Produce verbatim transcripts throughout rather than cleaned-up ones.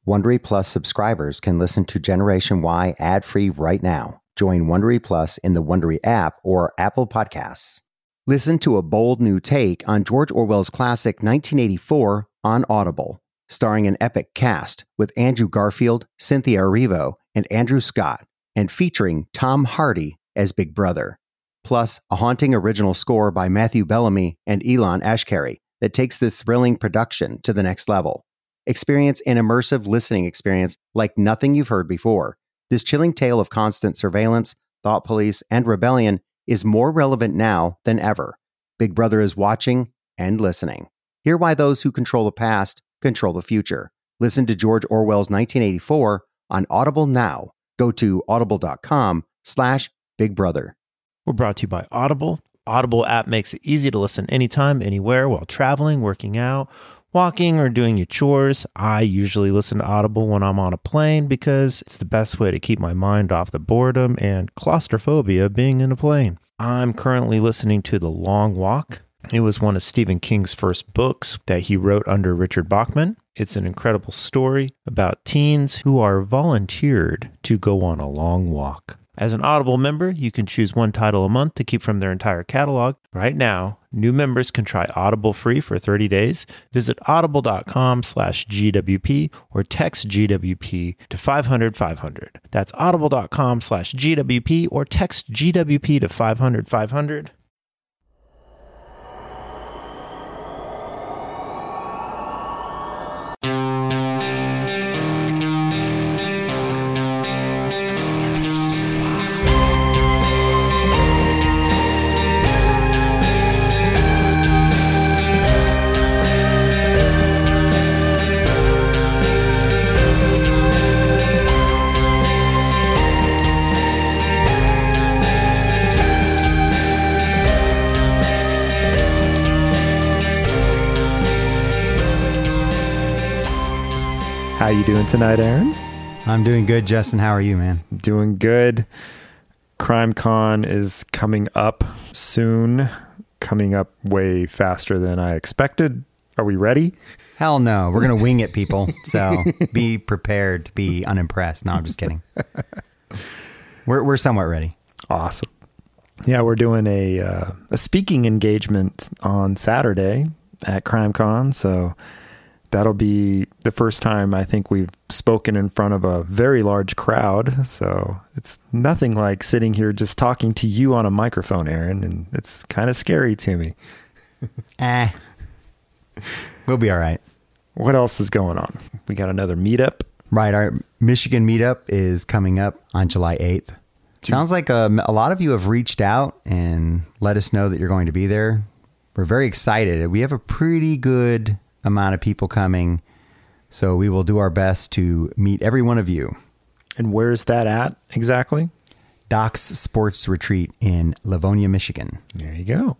Wondery Plus subscribers can listen to Generation Y ad-free right now. Join Wondery Plus in the Wondery app or Apple Podcasts. Listen to a bold new take on George Orwell's classic nineteen eighty-four on Audible, starring an epic cast with Andrew Garfield, Cynthia Erivo, and Andrew Scott, and featuring Tom Hardy as Big Brother. Plus, a haunting original score by Matthew Bellamy and Elon Ashkari that takes this thrilling production to the next level. Experience an immersive listening experience like nothing you've heard before. This chilling tale of constant surveillance, thought police, and rebellion is more relevant now than ever. Big Brother is watching and listening. Hear why those who control the past control the future. Listen to George Orwell's nineteen eighty-four on Audible now. Go to audible.com slash Big Brother. We're brought to you by Audible. Audible app makes it easy to listen anytime, anywhere, while traveling, working out, walking, or doing your chores. I usually listen to Audible when I'm on a plane because it's the best way to keep my mind off the boredom and claustrophobia being in a plane. I'm currently listening to The Long Walk. It was one of Stephen King's first books that he wrote under Richard Bachman. It's an incredible story about teens who are volunteered to go on a long walk. As an Audible member, you can choose one title a month to keep from their entire catalog. Right now, new members can try Audible free for thirty days. Visit audible.com slash GWP or text G W P to five hundred five hundred. That's audible.com slash GWP or text G W P to five hundred five hundred. How you doing tonight, Aaron? I'm doing good, Justin. How are you, man? Doing good. CrimeCon is coming up soon, coming up way faster than I expected. Are we ready? Hell no. We're going to wing it, people. So be prepared to be unimpressed. No, I'm just kidding. We're we're somewhat ready. Awesome. Yeah, we're doing a uh, a speaking engagement on Saturday at CrimeCon, so that'll be the first time I think we've spoken in front of a very large crowd. So it's nothing like sitting here just talking to you on a microphone, Aaron, and it's kind of scary to me. Eh, we'll be all right. What else is going on? We got another meetup. Right. Our Michigan meetup is coming up on July eighth. Sounds like a, a lot of you have reached out and let us know that you're going to be there. We're very excited. We have a pretty good amount of people coming, so we will do our best to meet every one of you. And where's that at exactly? Doc's Sports Retreat in Livonia, Michigan. There you go.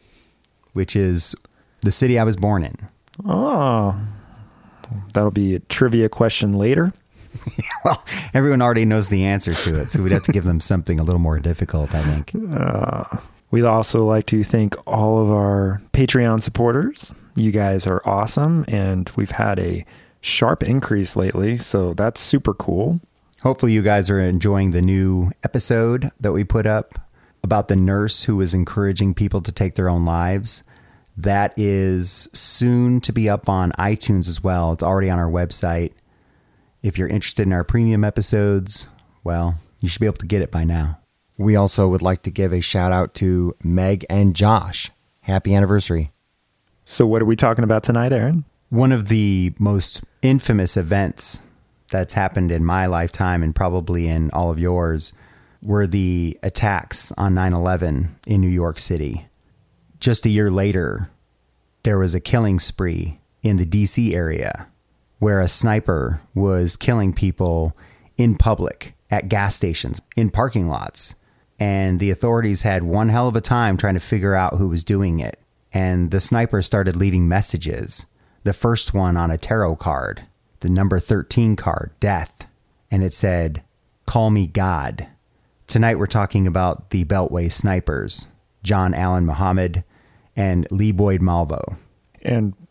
Which is the city I was born in. Oh, that'll be a trivia question later. Well, everyone already knows the answer to it, so we'd have to give them something a little more difficult, I think. Uh, we'd also like to thank all of our Patreon supporters. You guys are awesome, and we've had a sharp increase lately, so that's super cool. Hopefully you guys are enjoying the new episode that we put up about the nurse who was encouraging people to take their own lives. That is soon to be up on iTunes as well. It's already on our website. If you're interested in our premium episodes, well, you should be able to get it by now. We also would like to give a shout out to Meg and Josh. Happy anniversary. So what are we talking about tonight, Aaron? One of the most infamous events that's happened in my lifetime and probably in all of yours were the attacks on nine eleven in New York City. Just a year later, there was a killing spree in the D C area where a sniper was killing people in public, at gas stations, in parking lots. And the authorities had one hell of a time trying to figure out who was doing it. And the sniper started leaving messages. The first one on a tarot card, the number thirteen card, death. And it said, "Call me God." Tonight we're talking about the Beltway snipers, John Allen Muhammad and Lee Boyd Malvo. And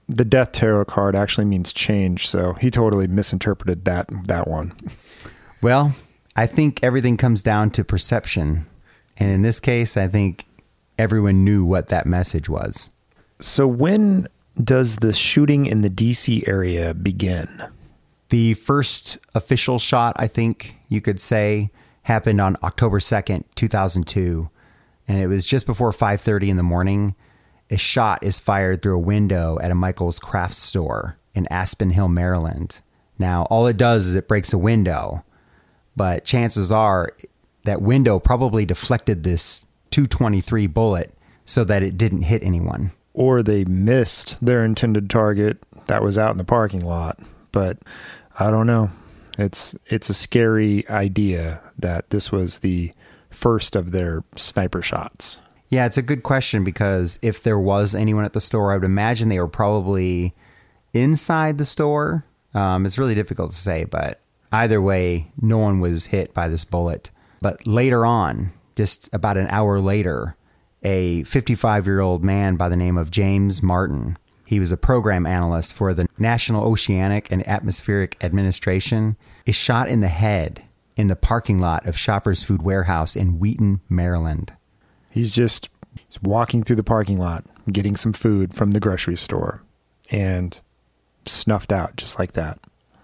the death tarot card actually means change, so he totally misinterpreted that that one. Well, I think everything comes down to perception. And in this case, I think everyone knew what that message was. So when does the shooting in the D C area begin? The first official shot, I think you could say, happened on October second, two thousand two. And it was just before five thirty in the morning. A shot is fired through a window at a Michael's Crafts store in Aspen Hill, Maryland. Now, all it does is it breaks a window, but chances are that window probably deflected this two twenty-three bullet so that it didn't hit anyone. Or they missed their intended target that was out in the parking lot. But I don't know. It's it's a scary idea that this was the first of their sniper shots. Yeah, it's a good question, because if there was anyone at the store, I would imagine they were probably inside the store. Um, it's really difficult to say, but either way, no one was hit by this bullet. But later on, just about an hour later, a fifty-five-year-old man by the name of James Martin, he was a program analyst for the National Oceanic and Atmospheric Administration, is shot in the head in the parking lot of Shoppers Food Warehouse in Wheaton, Maryland. He's just walking through the parking lot, getting some food from the grocery store, and snuffed out just like that.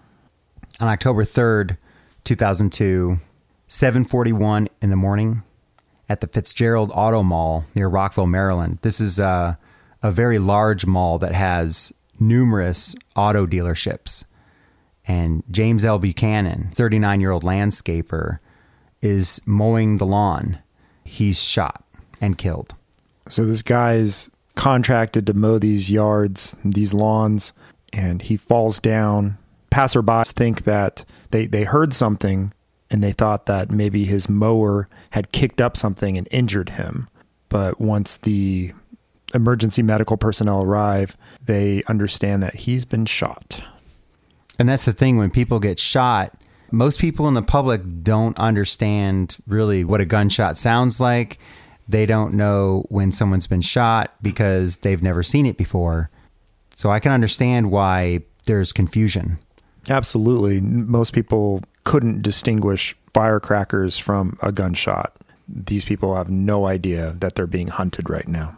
On October third, two thousand two, seven forty-one in the morning at the Fitzgerald Auto Mall near Rockville, Maryland. This is a, a very large mall that has numerous auto dealerships. And James L. Buchanan, thirty-nine-year-old landscaper, is mowing the lawn. He's shot and killed. So this guy's contracted to mow these yards, these lawns, and he falls down. Passerbys think that they, they heard something, and they thought that maybe his mower had kicked up something and injured him. But once the emergency medical personnel arrive, they understand that he's been shot. And that's the thing, when people get shot, most people in the public don't understand really what a gunshot sounds like. They don't know when someone's been shot because they've never seen it before. So I can understand why there's confusion. Absolutely. Most people couldn't distinguish firecrackers from a gunshot. These people have no idea that they're being hunted right now.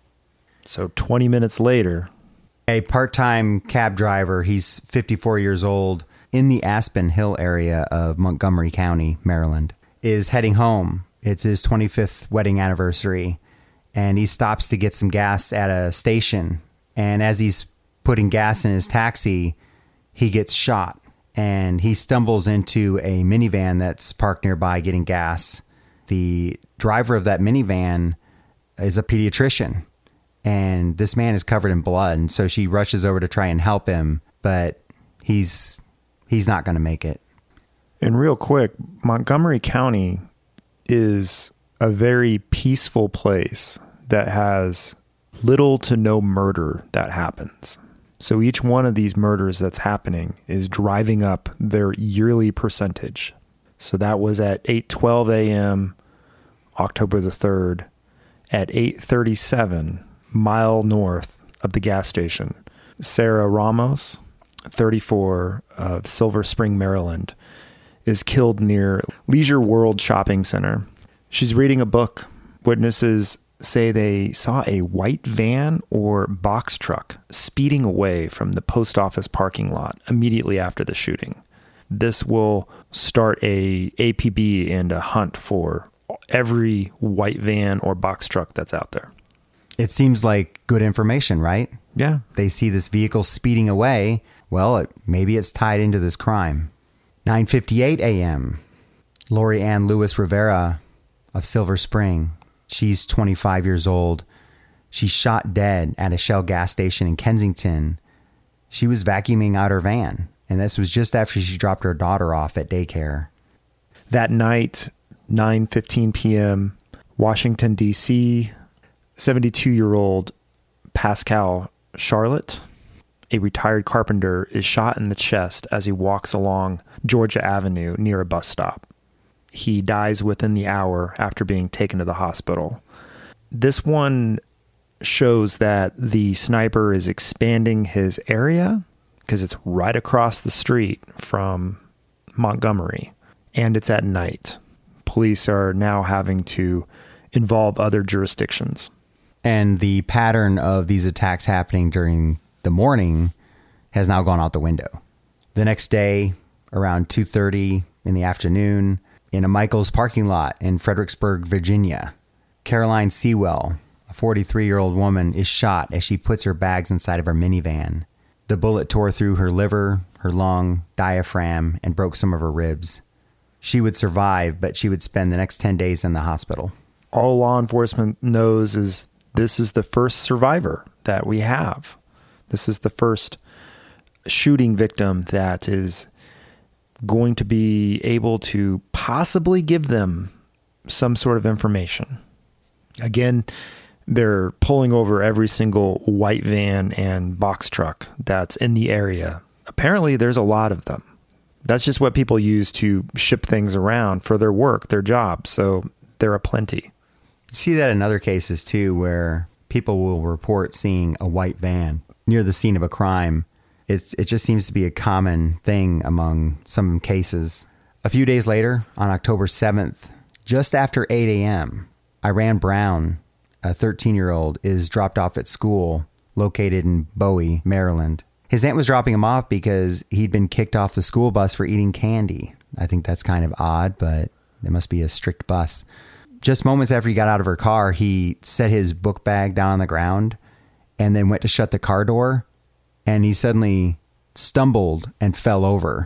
So twenty minutes later, a part-time cab driver, he's fifty-four years old, in the Aspen Hill area of Montgomery County, Maryland, is heading home. It's his twenty-fifth wedding anniversary, and he stops to get some gas at a station. And as he's putting gas in his taxi, he gets shot, and he stumbles into a minivan that's parked nearby getting gas. The driver of that minivan is a pediatrician, and this man is covered in blood. And so she rushes over to try and help him, but he's he's not going to make it. And real quick, Montgomery County is a very peaceful place that has little to no murder that happens. So each one of these murders that's happening is driving up their yearly percentage. So that was at eight twelve a.m., October the third, at eight thirty-seven, mile north of the gas station. Sarah Ramos, thirty-four, of Silver Spring, Maryland, is killed near Leisure World Shopping Center. She's reading a book. Witnesses say they saw a white van or box truck speeding away from the post office parking lot immediately after the shooting. This will start a A P B and a hunt for every white van or box truck that's out there. It seems like good information, right? Yeah. They see this vehicle speeding away. Well, it, maybe it's tied into this crime. nine fifty-eight a.m. Lori Ann Lewis Rivera of Silver Spring. She's twenty-five years old. She's shot dead at a Shell gas station in Kensington. She was vacuuming out her van, and this was just after she dropped her daughter off at daycare. That night, nine fifteen p.m., Washington, D C, seventy-two-year-old Pascal Charlotte, a retired carpenter, is shot in the chest as he walks along Georgia Avenue near a bus stop. He dies within the hour after being taken to the hospital. This one shows that the sniper is expanding his area because it's right across the street from Montgomery, and it's at night. Police are now having to involve other jurisdictions. And the pattern of these attacks happening during the morning has now gone out the window. The next day, around two thirty in the afternoon, in a Michael's parking lot in Fredericksburg, Virginia, Caroline Sewell, a forty-three-year-old woman, is shot as she puts her bags inside of her minivan. The bullet tore through her liver, her lung, diaphragm, and broke some of her ribs. She would survive, but she would spend the next ten days in the hospital. All law enforcement knows is this is the first survivor that we have. This is the first shooting victim that is going to be able to possibly give them some sort of information. Again, they're pulling over every single white van and box truck that's in the area. Apparently, there's a lot of them. That's just what people use to ship things around for their work, their job. So there are plenty. You see that in other cases, too, where people will report seeing a white van near the scene of a crime. It's, it just seems to be a common thing among some cases. A few days later, on October seventh, just after eight a.m., Iran Brown, a thirteen-year-old, is dropped off at school located in Bowie, Maryland. His aunt was dropping him off because he'd been kicked off the school bus for eating candy. I think that's kind of odd, but it must be a strict bus. Just moments after he got out of her car, he set his book bag down on the ground and then went to shut the car door, and he suddenly stumbled and fell over.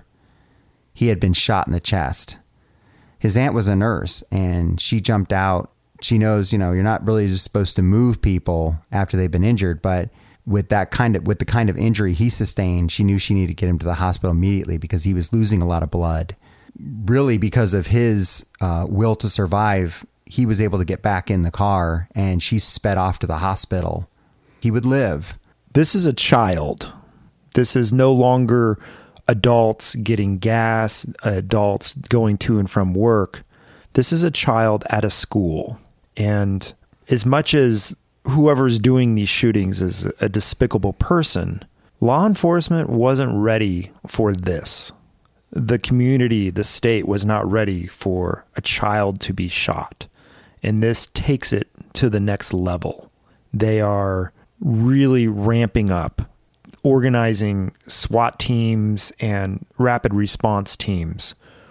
He had been shot in the chest. His aunt was a nurse, and she jumped out. She knows, you know, you're not really just supposed to move people after they've been injured, but with that kind of, with the kind of injury he sustained, she knew she needed to get him to the hospital immediately because he was losing a lot of blood. Really, because of his uh, will to survive, he was able to get back in the car, and she sped off to the hospital. He would live. This is a child. This is no longer adults getting gas, adults going to and from work. This is a child at a school. And as much as whoever's doing these shootings is a despicable person, law enforcement wasn't ready for this. The community, the state was not ready for a child to be shot. And this takes it to the next level. They are really ramping up, organizing SWAT teams and rapid response teams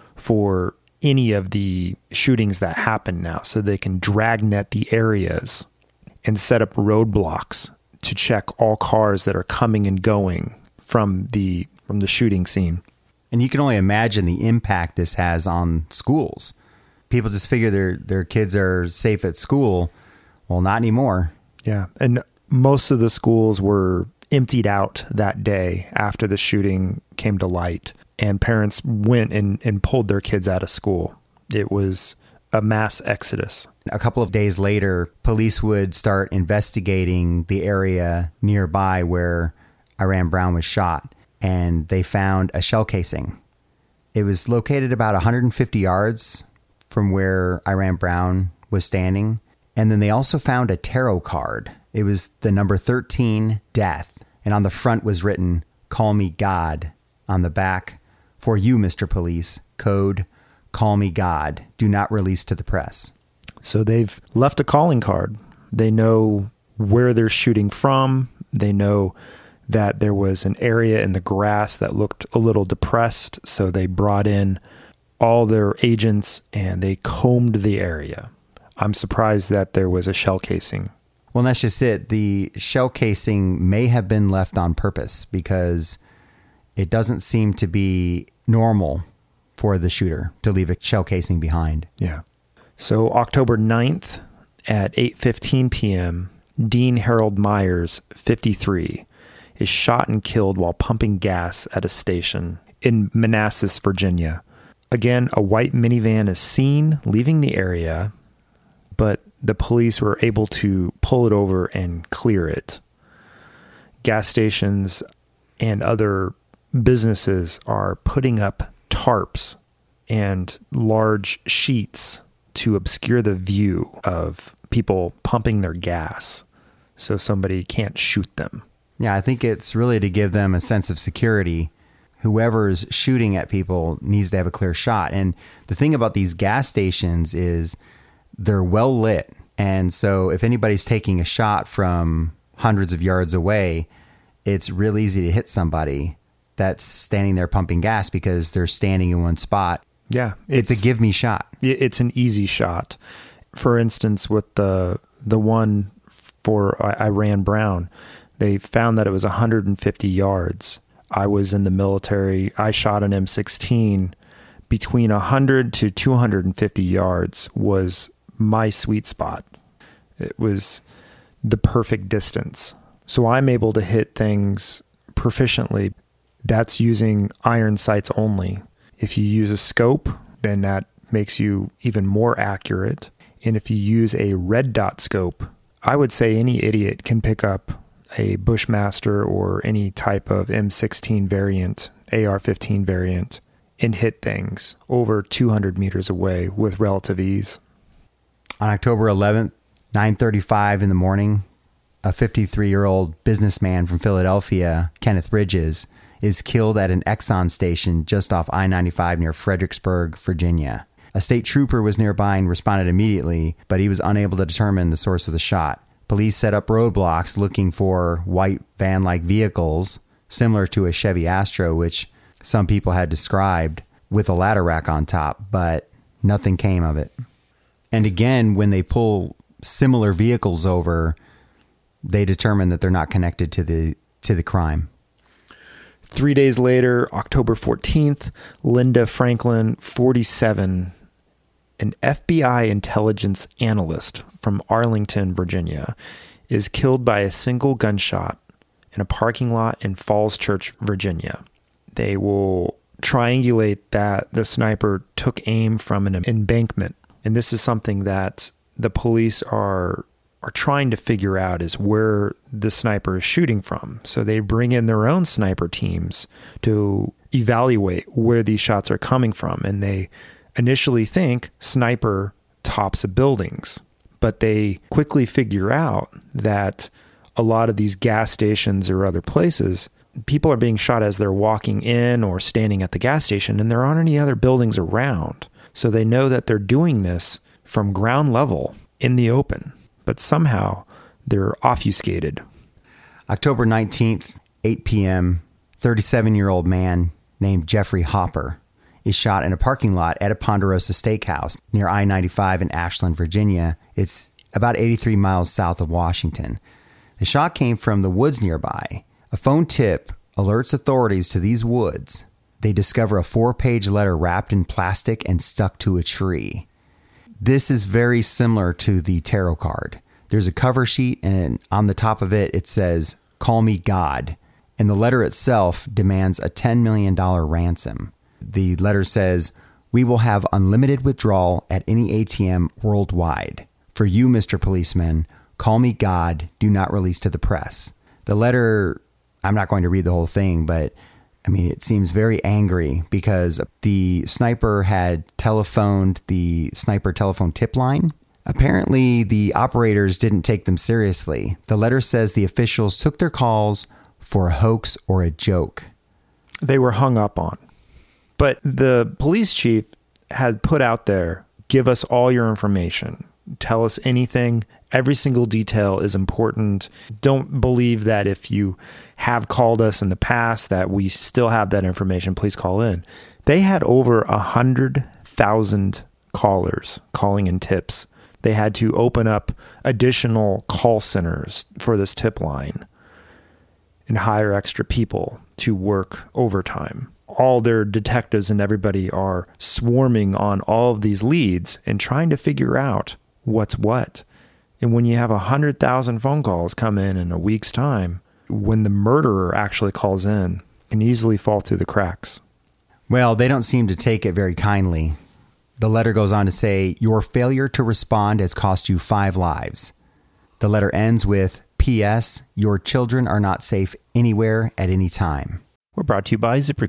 for any of the shootings that happen now, so they can dragnet the areas and set up roadblocks to check all cars that are coming and going from the from the shooting scene. And you can only imagine the impact this has on schools. People just figure their their kids are safe at school. Well, not anymore. Yeah, and most of the schools were emptied out that day after the shooting came to light, and parents went and, and pulled their kids out of school. It was a mass exodus. A couple of days later, police would start investigating the area nearby where Iran Brown was shot, and they found a shell casing. It was located about one hundred fifty yards from where Iran Brown was standing. And then they also found a tarot card. It was the number thirteen, death. And on the front was written, "Call me God." On the back, "For you, Mister Police, code, call me God. Do not release to the press." So they've left a calling card. They know where they're shooting from. They know that there was an area in the grass that looked a little depressed. So they brought in all their agents and they combed the area. I'm surprised that there was a shell casing. Well, that's just it. The shell casing may have been left on purpose because it doesn't seem to be normal for the shooter to leave a shell casing behind. Yeah. So October ninth at eight fifteen p.m., Dean Harold Myers, fifty-three, is shot and killed while pumping gas at a station in Manassas, Virginia. Again, a white minivan is seen leaving the area, but the police were able to pull it over and clear it. Gas stations and other businesses are putting up tarps and large sheets to obscure the view of people pumping their gas. so somebody can't shoot them. Yeah, I think it's really to give them a sense of security. Whoever's shooting at people needs to have a clear shot. And the thing about these gas stations is they're well lit. And so if anybody's taking a shot from hundreds of yards away, it's real easy to hit somebody that's standing there pumping gas because they're standing in one spot. Yeah. It's, it's a give me shot. It's an easy shot. For instance, with the the one for Iran Brown, they found that it was one hundred fifty yards. I was in the military. I shot an M sixteen. Between one hundred to two hundred fifty yards was my sweet spot. It was the perfect distance. So I'm able to hit things proficiently. That's using iron sights only. If you use a scope, then that makes you even more accurate. And if you use a red dot scope, I would say any idiot can pick up a Bushmaster or any type of M sixteen variant, A R fifteen variant, and hit things over two hundred meters away with relative ease. On October eleventh, nine thirty-five in the morning, a fifty-three-year-old businessman from Philadelphia, Kenneth Bridges, is killed at an Exxon station just off I ninety-five near Fredericksburg, Virginia. A state trooper was nearby and responded immediately, but he was unable to determine the source of the shot. Police set up roadblocks looking for white van-like vehicles, similar to a Chevy Astro, which some people had described, with a ladder rack on top, but nothing came of it. And again, when they pull similar vehicles over, they determine that they're not connected to the to the crime. Three days later, October fourteenth, Linda Franklin, forty-seven, an F B I intelligence analyst from Arlington, Virginia, is killed by a single gunshot in a parking lot in Falls Church, Virginia. They will triangulate that the sniper took aim from an embankment. And this is something that the police are are trying to figure out, is where the sniper is shooting from. So they bring in their own sniper teams to evaluate where these shots are coming from. And they initially think sniper tops of buildings, but they quickly figure out that a lot of these gas stations or other places, people are being shot as they're walking in or standing at the gas station, and there aren't any other buildings around. So they know that they're doing this from ground level in the open, but somehow they're obfuscated. October nineteenth, eight p.m., thirty-seven-year-old man named Jeffrey Hopper is shot in a parking lot at a Ponderosa Steakhouse near I ninety-five in Ashland, Virginia. It's about eighty-three miles south of Washington. The shot came from the woods nearby. A phone tip alerts authorities to these woods. They discover a four-page letter wrapped in plastic and stuck to a tree. This is very similar to the tarot card. There's a cover sheet, and on the top of it, it says, "Call me God." And the letter itself demands a ten million dollars ransom. The letter says, "We will have unlimited withdrawal at any A T M worldwide. For you, Mister Policeman, call me God. Do not release to the press." The letter, I'm not going to read the whole thing, but I mean, it seems very angry because the sniper had telephoned the sniper telephone tip line. Apparently, the operators didn't take them seriously. The letter says the officials took their calls for a hoax or a joke. They were hung up on. But the police chief had put out there, give us all your information. Tell us anything. Every single detail is important. Don't believe that if you have called us in the past that we still have that information. Please call in. They had over one hundred thousand callers calling in tips. They had to open up additional call centers for this tip line and hire extra people to work overtime. All their detectives and everybody are swarming on all of these leads and trying to figure out what's what. And when you have one hundred thousand phone calls come in in a week's time, when the murderer actually calls in, it can easily fall through the cracks. Well, they don't seem to take it very kindly. The letter goes on to say, "Your failure to respond has cost you five lives." The letter ends with, "P S. Your children are not safe anywhere at any time." We're brought to you by ZipRecruiter.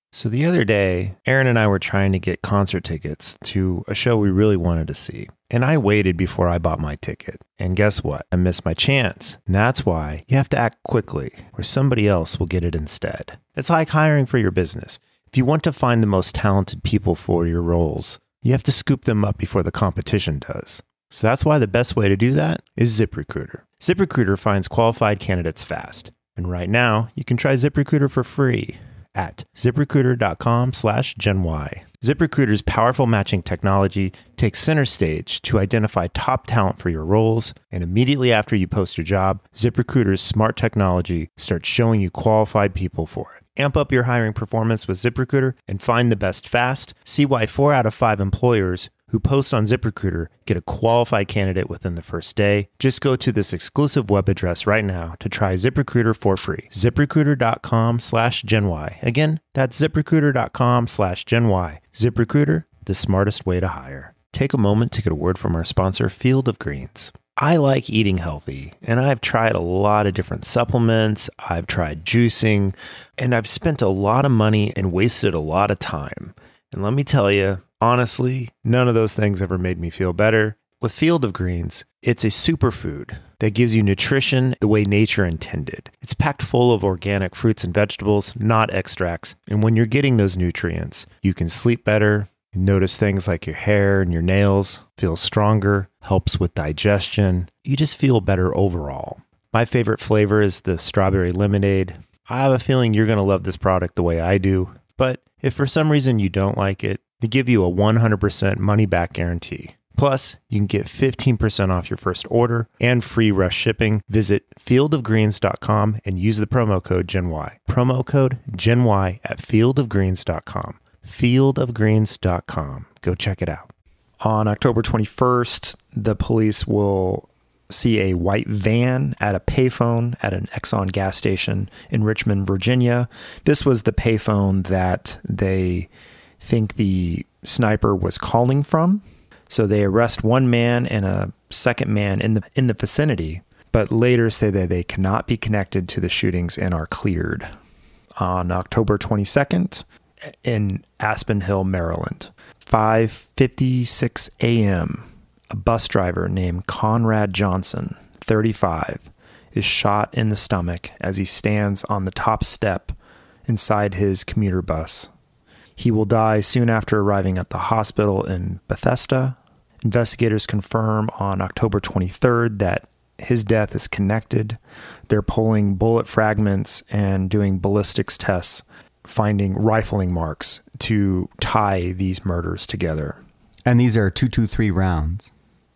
So the other day, Aaron and I were trying to get concert tickets to a show we really wanted to see. And I waited before I bought my ticket. And guess what? I missed my chance. And that's why you have to act quickly, or somebody else will get it instead. It's like hiring for your business. If you want to find the most talented people for your roles, you have to scoop them up before the competition does. So that's why the best way to do that is ZipRecruiter. ZipRecruiter finds qualified candidates fast. And right now, you can try ZipRecruiter for free at ZipRecruiter.com slash GenY. ZipRecruiter's powerful matching technology takes center stage to identify top talent for your roles, and immediately after you post your job, ZipRecruiter's smart technology starts showing you qualified people for it. Amp up your hiring performance with ZipRecruiter and find the best fast. See why four out of five employers who post on ZipRecruiter get a qualified candidate within the first day. Just go to this exclusive web address right now to try ZipRecruiter for free. ZipRecruiter.com slash GenY. Again, that's ZipRecruiter.com slash GenY. ZipRecruiter, the smartest way to hire. Take a moment to get a word from our sponsor, Field of Greens. I like eating healthy, and I've tried a lot of different supplements. I've tried juicing, and I've spent a lot of money and wasted a lot of time. And let me tell you, honestly, none of those things ever made me feel better. With Field of Greens, it's a superfood that gives you nutrition the way nature intended. It's packed full of organic fruits and vegetables, not extracts. And when you're getting those nutrients, you can sleep better, notice things like your hair and your nails feel stronger, helps with digestion. You just feel better overall. My favorite flavor is the strawberry lemonade. I have a feeling you're going to love this product the way I do. But if for some reason you don't like it, they give you a one hundred percent money-back guarantee. Plus, you can get fifteen percent off your first order and free rush shipping. Visit field of greens dot com and use the promo code GenY. Promo code GenY at field of greens dot com. field of greens dot com. Go check it out. On October twenty-first, the police will see a white van at a payphone at an Exxon gas station in Richmond, Virginia. This was the payphone that they think the sniper was calling from. So they arrest one man and a second man in the in the vicinity, but later say that they cannot be connected to the shootings and are cleared. On October twenty-second, in Aspen Hill, Maryland, five fifty-six a.m., a bus driver named Conrad Johnson, thirty-five, is shot in the stomach as he stands on the top step inside his commuter bus. He will die soon after arriving at the hospital in Bethesda. Investigators confirm on October twenty-third that his death is connected. They're pulling bullet fragments and doing ballistics tests, finding rifling marks to tie these murders together. And these are two two three rounds.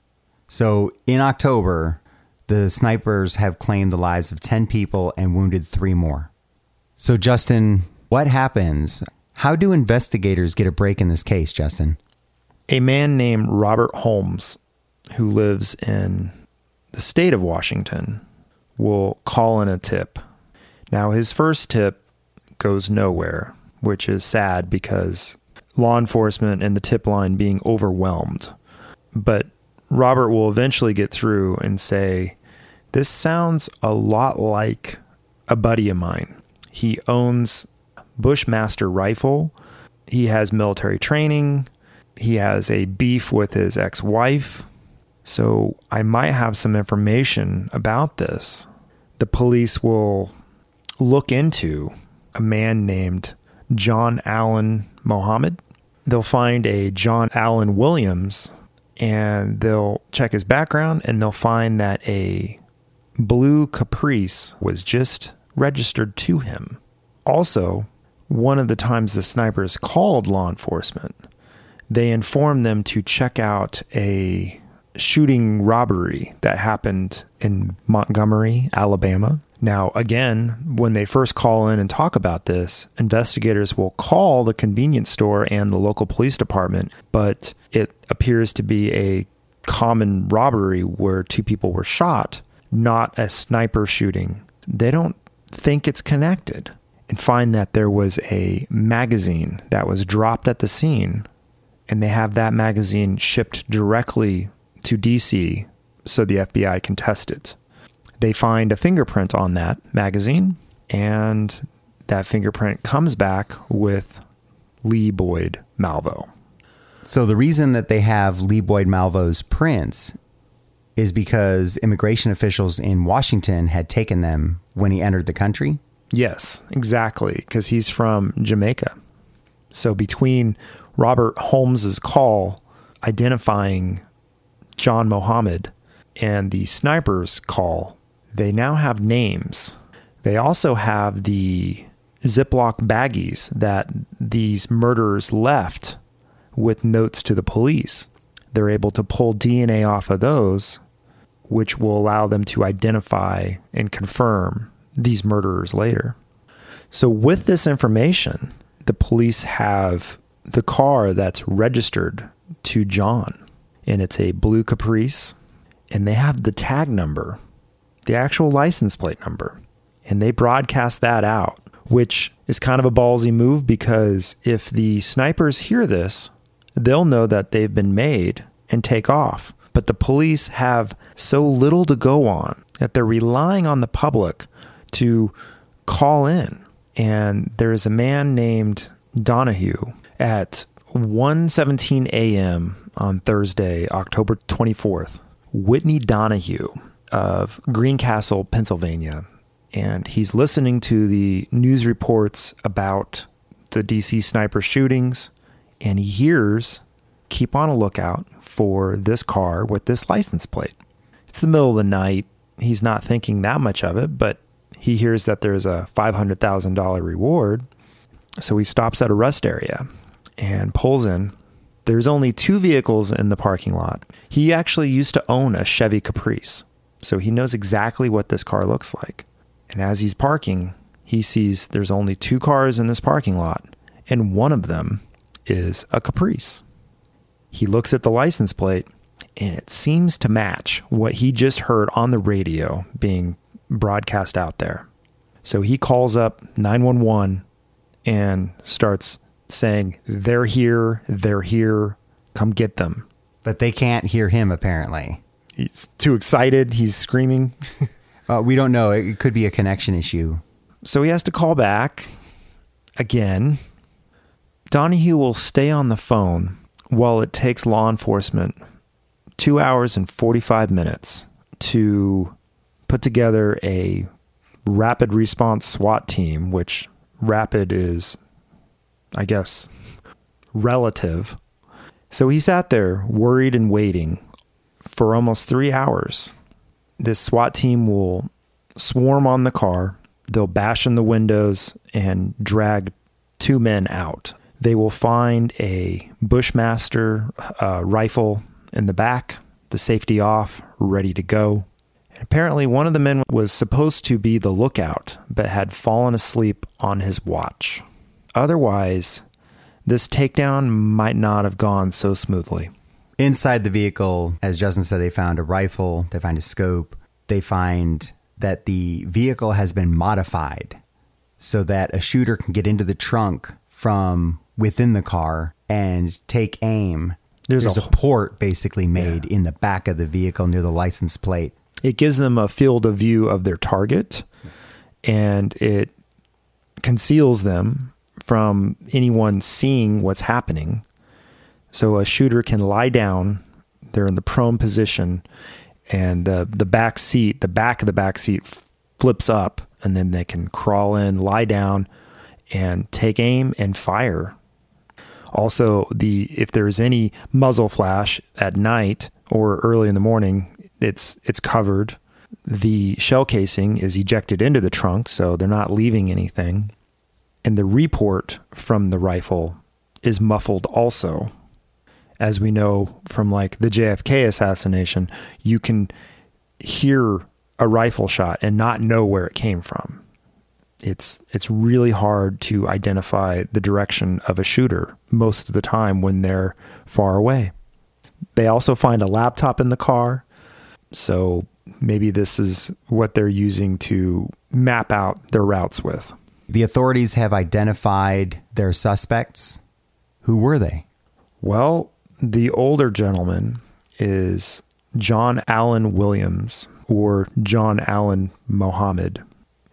So in October, the snipers have claimed the lives of ten people and wounded three more. So Justin, what happens? How do investigators get a break in this case, Justin? A man named Robert Holmes, who lives in the state of Washington, will call in a tip. Now, his first tip goes nowhere, which is sad because law enforcement and the tip line being overwhelmed. But Robert will eventually get through and say, this sounds a lot like a buddy of mine. He owns Bushmaster rifle. He has military training. He has a beef with his ex-wife. So I might have some information about this. The police will look into a man named John Allen Mohammed. They'll find a John Allen Williams, and they'll check his background, and they'll find that a blue Caprice was just registered to him. Also, one of the times the snipers called law enforcement, they informed them to check out a shooting robbery that happened in Montgomery, Alabama. Now, again, when they first call in and talk about this, investigators will call the convenience store and the local police department, but it appears to be a common robbery where two people were shot, not a sniper shooting. They don't think it's connected and find that there was a magazine that was dropped at the scene, and they have that magazine shipped directly to D C so the F B I can test it. They find a fingerprint on that magazine, and that fingerprint comes back with Lee Boyd Malvo. So the reason that they have Lee Boyd Malvo's prints is because immigration officials in Washington had taken them when he entered the country? Yes, exactly, because he's from Jamaica. So between Robert Holmes's call identifying John Mohammed and the sniper's call, they now have names. They also have the Ziploc baggies that these murderers left with notes to the police. They're able to pull D N A off of those, which will allow them to identify and confirm these murderers later. So with this information, the police have the car that's registered to John, and it's a blue Caprice, and they have the tag number, the actual license plate number, and they broadcast that out, which is kind of a ballsy move because if the snipers hear this, they'll know that they've been made and take off. But the police have so little to go on that they're relying on the public to call in. And there's a man named Donahue at one seventeen a.m. on Thursday, October twenty-fourth. Whitney Donahue of Greencastle, Pennsylvania. And he's listening to the news reports about the D C sniper shootings, and he hears, keep on a lookout for this car with this license plate. It's the middle of the night. He's not thinking that much of it, but he hears that there's a five hundred thousand dollars reward. So he stops at a rest area and pulls in. There's only two vehicles in the parking lot. He actually used to own a Chevy Caprice, so he knows exactly what this car looks like. And as he's parking, he sees there's only two cars in this parking lot, and one of them is a Caprice. He looks at the license plate, and it seems to match what he just heard on the radio being broadcast out there. So he calls up nine one one and starts saying, they're here, they're here, come get them. But they can't hear him, apparently. He's too excited. He's screaming. Uh, we don't know. It could be a connection issue. So he has to call back again. Donahue will stay on the phone while it takes law enforcement two hours and forty-five minutes to put together a rapid response SWAT team, which rapid is, I guess, relative. So he sat there worried and waiting for almost three hours. This SWAT team will swarm on the car. They'll bash in the windows and drag two men out. They will find a Bushmaster uh, rifle in the back, the safety off, ready to go. And apparently one of the men was supposed to be the lookout, but had fallen asleep on his watch. Otherwise, this takedown might not have gone so smoothly. Inside the vehicle, as Justin said, they found a rifle, they find a scope, they find that the vehicle has been modified so that a shooter can get into the trunk from within the car and take aim. There's, There's a, a port basically made yeah. in the back of the vehicle near the license plate. It gives them a field of view of their target, and it conceals them from anyone seeing what's happening. So a shooter can lie down, they're in the prone position, and the, the back seat, the back of the back seat flips up, and then they can crawl in, lie down, and take aim and fire. Also, the if there's any muzzle flash at night or early in the morning, it's it's covered. The shell casing is ejected into the trunk, so they're not leaving anything. And the report from the rifle is muffled also. As we know from like the J F K assassination, you can hear a rifle shot and not know where it came from. It's it's really hard to identify the direction of a shooter most of the time when they're far away. They also find a laptop in the car, so maybe this is what they're using to map out their routes with. The authorities have identified their suspects. Who were they? Well, the older gentleman is John Allen Williams, or John Allen Mohammed.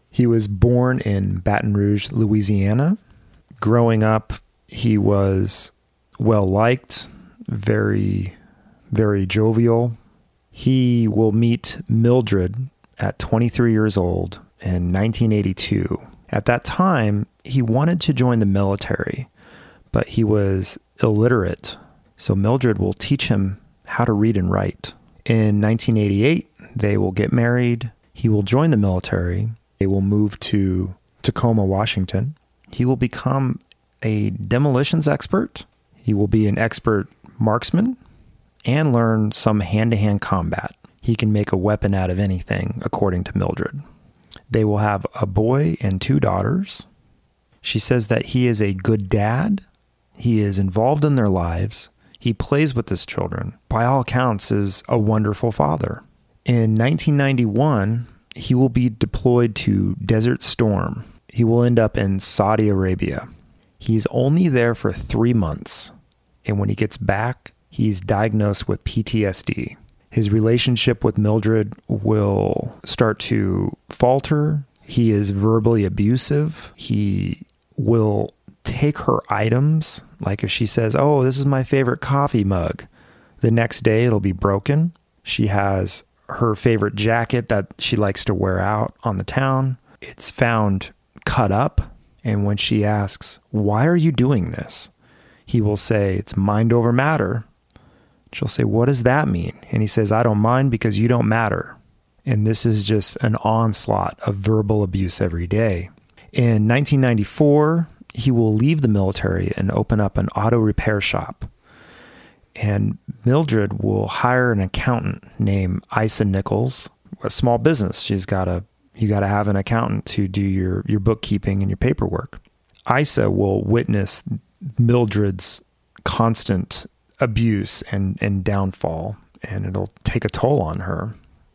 He was born in Baton Rouge, Louisiana. Growing up, he was well-liked, very, very jovial. He will meet Mildred at twenty-three years old in nineteen eighty-two. At that time, he wanted to join the military, but he was illiterate. So Mildred will teach him how to read and write. In nineteen eighty-eight, they will get married. He will join the military. They will move to Tacoma, Washington. He will become a demolitions expert. He will be an expert marksman and learn some hand-to-hand combat. He can make a weapon out of anything, according to Mildred. They will have a boy and two daughters. She says that he is a good dad. He is involved in their lives. He plays with his children. By all accounts, is a wonderful father. In nineteen ninety-one, he will be deployed to Desert Storm. He will end up in Saudi Arabia. He's only there for three months. And when he gets back, he's diagnosed with P T S D. His relationship with Mildred will start to falter. He is verbally abusive. He will take her items. Like if she says, oh, this is my favorite coffee mug, the next day it'll be broken. She has her favorite jacket that she likes to wear out on the town. It's found cut up. And when she asks, why are you doing this? He will say, it's mind over matter. She'll say, what does that mean? And he says, I don't mind because you don't matter. And this is just an onslaught of verbal abuse every day. In nineteen ninety-four, he will leave the military and open up an auto repair shop. And Mildred will hire an accountant named Isa Nichols, a small business. She's got a, you got to have an accountant to do your, your bookkeeping and your paperwork. Isa will witness Mildred's constant abuse and, and downfall, and it'll take a toll on her.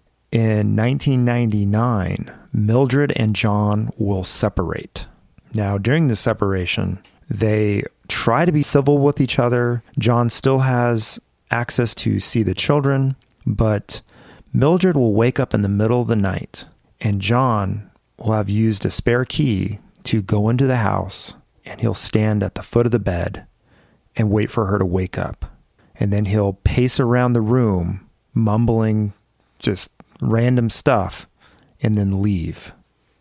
In nineteen ninety-nine, Mildred and John will separate. Now, during the separation, they try to be civil with each other. John still has access to see the children, but Mildred will wake up in the middle of the night, and John will have used a spare key to go into the house, and he'll stand at the foot of the bed and wait for her to wake up. And then he'll pace around the room, mumbling just random stuff, and then leave.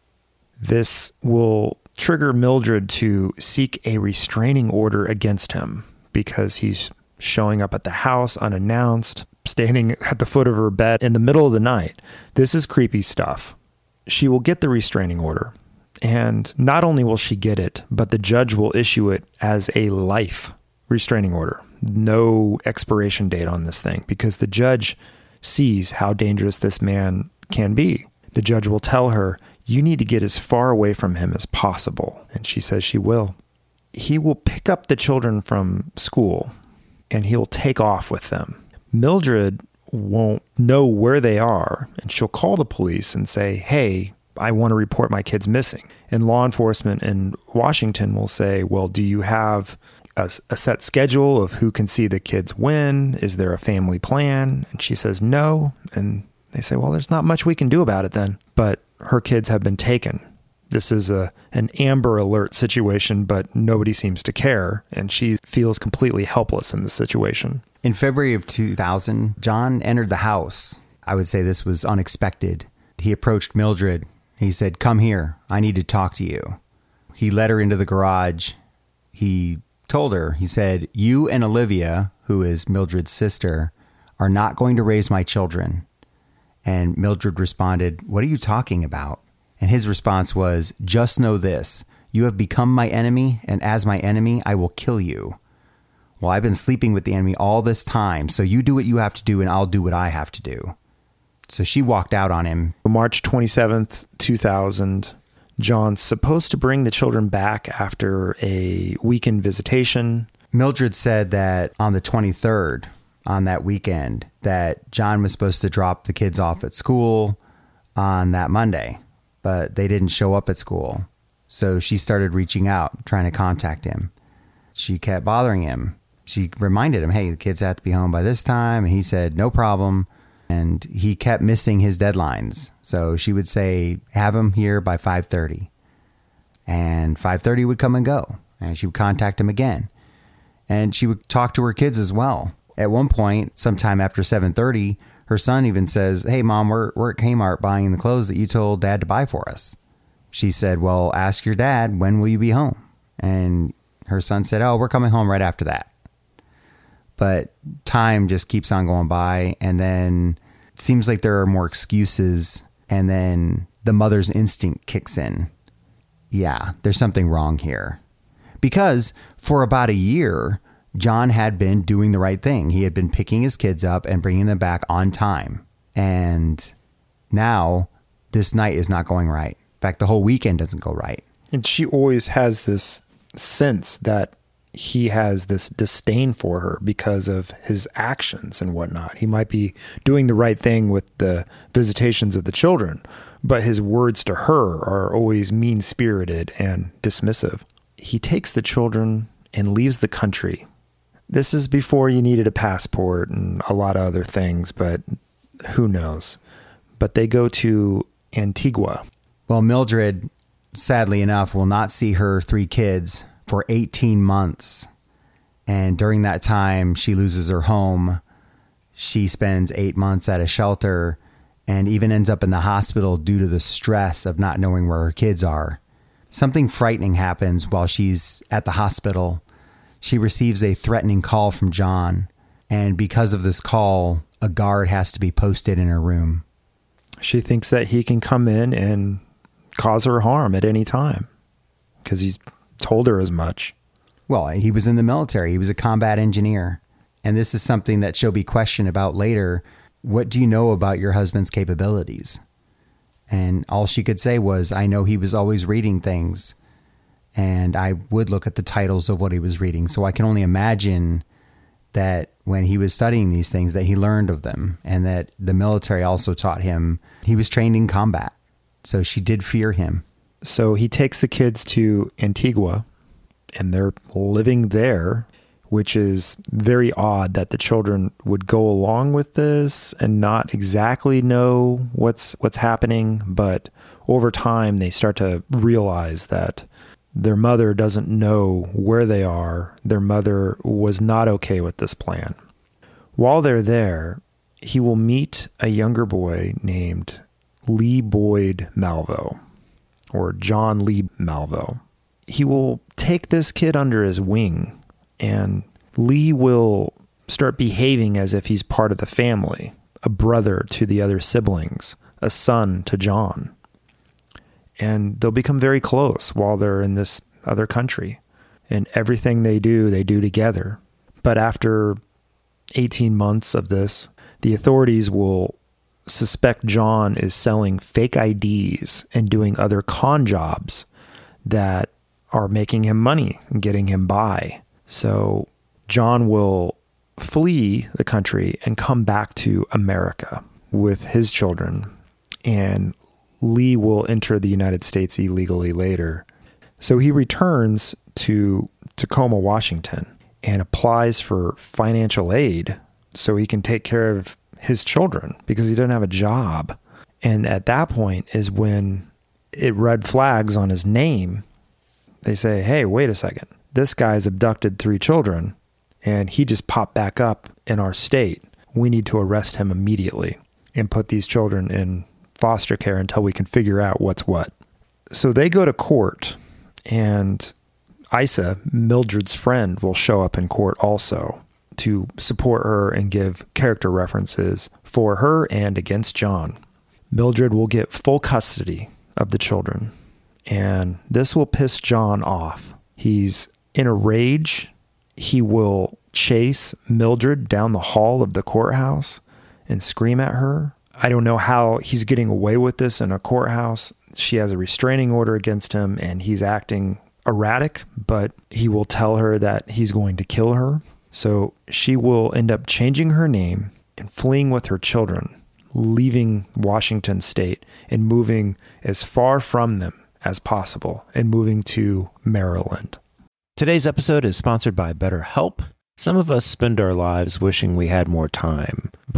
This will trigger Mildred to seek a restraining order against him because he's showing up at the house unannounced, standing at the foot of her bed in the middle of the night. This is creepy stuff. She will get the restraining order. And not only will she get it, but the judge will issue it as a life restraining order. No expiration date on this thing because the judge sees how dangerous this man can be. The judge will tell her, you need to get as far away from him as possible. And she says she will. He will pick up the children from school and he'll take off with them. Mildred won't know where they are, and she'll call the police and say, hey, I want to report my kids missing. And law enforcement in Washington will say, well, do you have a, a set schedule of who can see the kids when? Is there a family plan? And she says no. And they say, well, there's not much we can do about it then. But her kids have been taken. This is a an Amber Alert situation, but nobody seems to care. And she feels completely helpless in this situation. In February of two thousand, John entered the house. I would say this was unexpected. He approached Mildred. He said, come here. I need to talk to you. He led her into the garage. He told her, he said, you and Olivia, who is Mildred's sister, are not going to raise my children. And Mildred responded, what are you talking about? And his response was, just know this. You have become my enemy, and as my enemy, I will kill you. Well, I've been sleeping with the enemy all this time, so you do what you have to do, and I'll do what I have to do. So she walked out on him. March twenty-seventh, two thousand, John's supposed to bring the children back after a weekend visitation. Mildred said that on the twenty-third, on that weekend, that John was supposed to drop the kids off at school on that Monday, but they didn't show up at school. So she started reaching out, trying to contact him. She kept bothering him. She reminded him, hey, the kids have to be home by this time. And he said, no problem. And he kept missing his deadlines. So she would say, have him here by five thirty. And five thirty would come and go. And she would contact him again. And she would talk to her kids as well. At one point, sometime after seven thirty, her son even says, hey, Mom, we're, we're at Kmart buying the clothes that you told Dad to buy for us. She said, well, ask your dad, when will you be home? And her son said, oh, we're coming home right after that. But time just keeps on going by. And then it seems like there are more excuses. And then the mother's instinct kicks in. Yeah, there's something wrong here. Because for about a year, John had been doing the right thing. He had been picking his kids up and bringing them back on time. And now this night is not going right. In fact, the whole weekend doesn't go right. And she always has this sense that he has this disdain for her because of his actions and whatnot. He might be doing the right thing with the visitations of the children, but his words to her are always mean-spirited and dismissive. He takes the children and leaves the country. This is before you needed a passport and a lot of other things, but who knows? But they go to Antigua. Well, Mildred, sadly enough, will not see her three kids for eighteen months. And during that time, she loses her home. She spends eight months at a shelter and even ends up in the hospital due to the stress of not knowing where her kids are. Something frightening happens while she's at the hospital. She receives a threatening call from John. And because of this call, a guard has to be posted in her room. She thinks that he can come in and cause her harm at any time because he's told her as much. Well, he was in the military. He was a combat engineer. And this is something that she'll be questioned about later. What do you know about your husband's capabilities? And all she could say was, I know he was always reading things. And I would look at the titles of what he was reading. So I can only imagine that when he was studying these things, that he learned of them. And that the military also taught him. He was trained in combat. So she did fear him. So he takes the kids to Antigua, and they're living there, which is very odd that the children would go along with this and not exactly know what's what's happening. But over time, they start to realize that their mother doesn't know where they are. Their mother was not okay with this plan. While they're there, he will meet a younger boy named Lee Boyd Malvo, or John Lee Malvo. He will take this kid under his wing, and Lee will start behaving as if he's part of the family, a brother to the other siblings, a son to John. And they'll become very close while they're in this other country. And everything they do, they do together. But after eighteen months of this, the authorities will suspect John is selling fake I Ds and doing other con jobs that are making him money and getting him by. So John will flee the country and come back to America with his children. And Lee will enter the United States illegally later. So he returns to Tacoma, Washington, and applies for financial aid so he can take care of his children because he doesn't have a job. And at that point is when it red flags on his name. They say, hey, wait a second. This guy's abducted three children and he just popped back up in our state. We need to arrest him immediately and put these children in foster care until we can figure out what's what. So they go to court, and Isa, Mildred's friend, will show up in court also to support her and give character references for her and against John. Mildred will get full custody of the children, and this will piss John off. He's in a rage. He will chase Mildred down the hall of the courthouse and scream at her. I don't know how he's getting away with this in a courthouse. She has a restraining order against him and he's acting erratic, but he will tell her that he's going to kill her. So she will end up changing her name and fleeing with her children, leaving Washington State and moving as far from them as possible and moving to Maryland. Today's episode is sponsored by BetterHelp. Some of us spend our lives wishing we had more time, but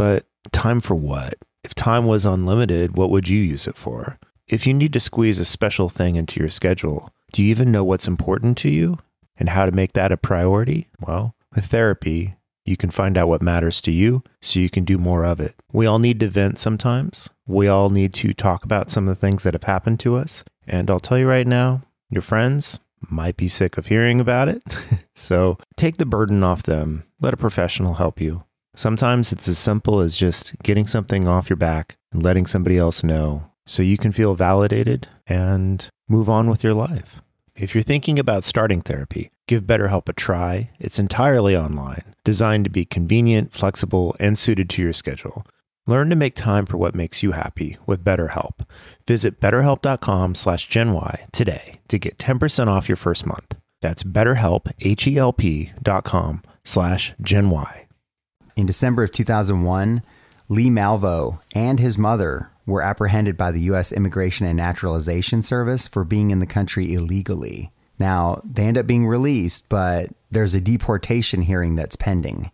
Time for what? If time was unlimited, what would you use it for? If you need to squeeze a special thing into your schedule, do you even know what's important to you and how to make that a priority? Well, with therapy, you can find out what matters to you so you can do more of it. We all need to vent sometimes. We all need to talk about some of the things that have happened to us. And I'll tell you right now, your friends might be sick of hearing about it. So take the burden off them. Let a professional help you. Sometimes it's as simple as just getting something off your back and letting somebody else know so you can feel validated and move on with your life. If you're thinking about starting therapy, give BetterHelp a try. It's entirely online, designed to be convenient, flexible, and suited to your schedule. Learn to make time for what makes you happy with BetterHelp. Visit betterhelp.com slash GenY today to get ten percent off your first month. That's BetterHelp, H-E-L-P dot com slash GenY. In December of two thousand one, Lee Malvo and his mother were apprehended by the U S Immigration and Naturalization Service for being in the country illegally. Now, they end up being released, but there's a deportation hearing that's pending.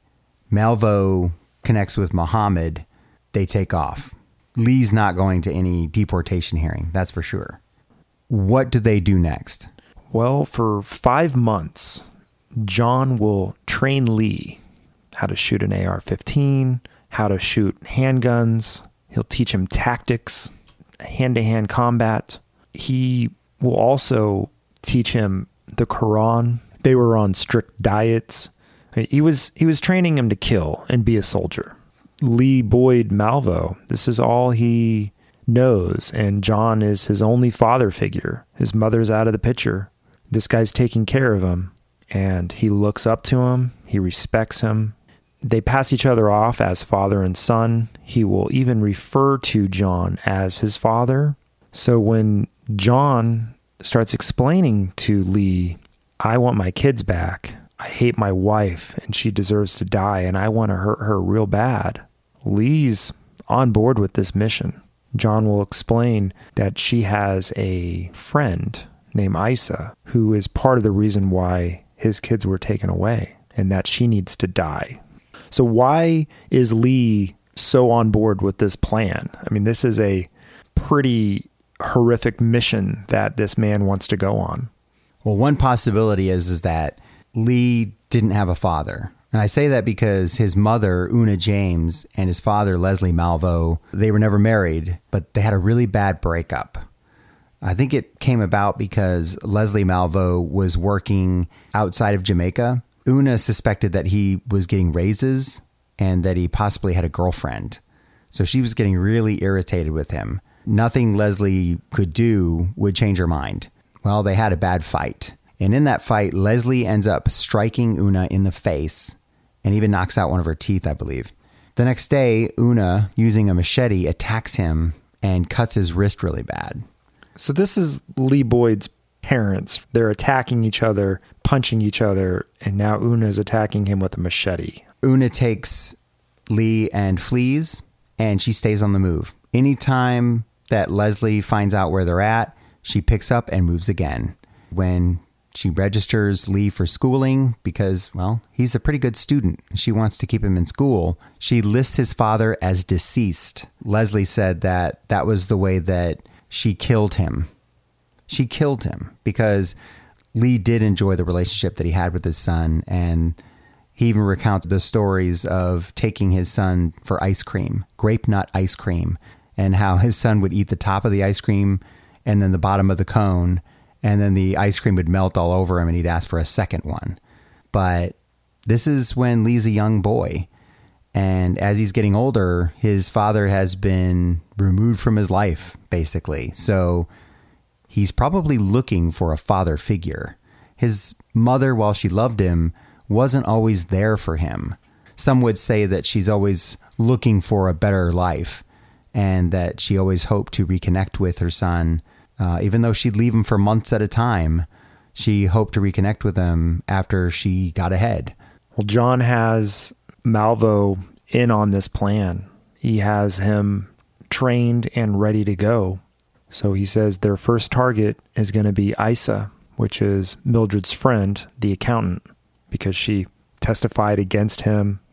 Malvo connects with Muhammad. They take off. Lee's not going to any deportation hearing, that's for sure. What do they do next? Well, for five months, John will train Lee how to shoot an A R fifteen, how to shoot handguns. He'll teach him tactics, hand-to-hand combat. He will also teach him the Quran. They were on strict diets. He was he was training him to kill and be a soldier. Lee Boyd Malvo, this is all he knows, and John is his only father figure. His mother's out of the picture. This guy's taking care of him, and he looks up to him. He respects him. They pass each other off as father and son. He will even refer to John as his father. So when John starts explaining to Lee, I want my kids back. I hate my wife and she deserves to die and I want to hurt her real bad. Lee's on board with this mission. John will explain that she has a friend named Isa who is part of the reason why his kids were taken away and that she needs to die. So why is Lee so on board with this plan? I mean, this is a pretty horrific mission that this man wants to go on. Well, one possibility is, is that Lee didn't have a father. And I say that because his mother, Una James, and his father, Leslie Malvo, they were never married, but they had a really bad breakup. I think it came about because Leslie Malvo was working outside of Jamaica. Una suspected that he was getting raises and that he possibly had a girlfriend. So she was getting really irritated with him. Nothing Leslie could do would change her mind. Well, they had a bad fight. And in that fight, Leslie ends up striking Una in the face and even knocks out one of her teeth, I believe. The next day, Una, using a machete, attacks him and cuts his wrist really bad. So this is Lee Boyd's parents. They're attacking each other, punching each other, and now Una is attacking him with a machete. Una takes Lee and flees, and she stays on the move. Anytime that Leslie finds out where they're at, she picks up and moves again. When she registers Lee for schooling, because, well, he's a pretty good student, she wants to keep him in school, she lists his father as deceased. Leslie said that that was the way that she killed him. She killed him because Lee did enjoy the relationship that he had with his son, and he even recounts the stories of taking his son for ice cream, grape nut ice cream, and how his son would eat the top of the ice cream and then the bottom of the cone, and then the ice cream would melt all over him and he'd ask for a second one. But this is when Lee's a young boy, and as he's getting older, his father has been removed from his life, basically. So he's probably looking for a father figure. His mother, while she loved him, wasn't always there for him. Some would say that she's always looking for a better life and that she always hoped to reconnect with her son. Uh, even though she'd leave him for months at a time, she hoped to reconnect with him after she got ahead. Well, John has Malvo in on this plan. He has him trained and ready to go. So he says their first target is going to be Isa, which is Mildred's friend, the accountant, because she testified against him,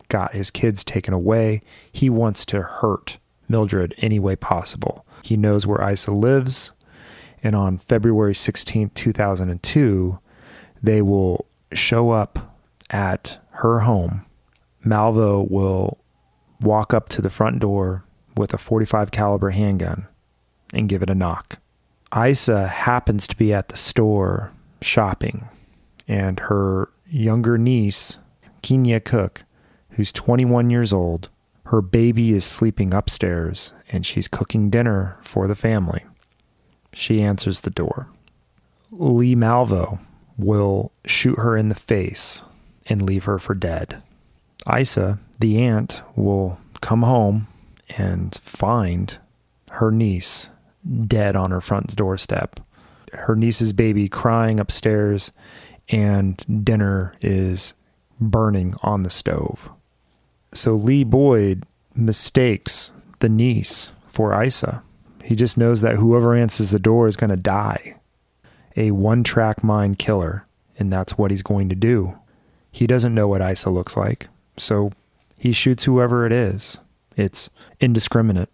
got his kids taken away. He wants to hurt Mildred any way possible. He knows where Isa lives, and on February sixteenth, two thousand two, they will show up at her home. Malvo will walk up to the front door with a forty-five caliber handgun and give it a knock. Isa happens to be at the store shopping, and her younger niece, Kenya Cook, who's twenty-one years old, her baby is sleeping upstairs, and she's cooking dinner for the family. She answers the door. Lee Malvo will shoot her in the face and leave her for dead. Isa, the aunt, will come home and find her niece dead on her front doorstep. Her niece's baby crying upstairs, and dinner is burning on the stove. So Lee Boyd mistakes the niece for Isa. He just knows that whoever answers the door is going to die. A one-track mind killer, and that's what he's going to do. He doesn't know what Isa looks like, so he shoots whoever it is. It's indiscriminate.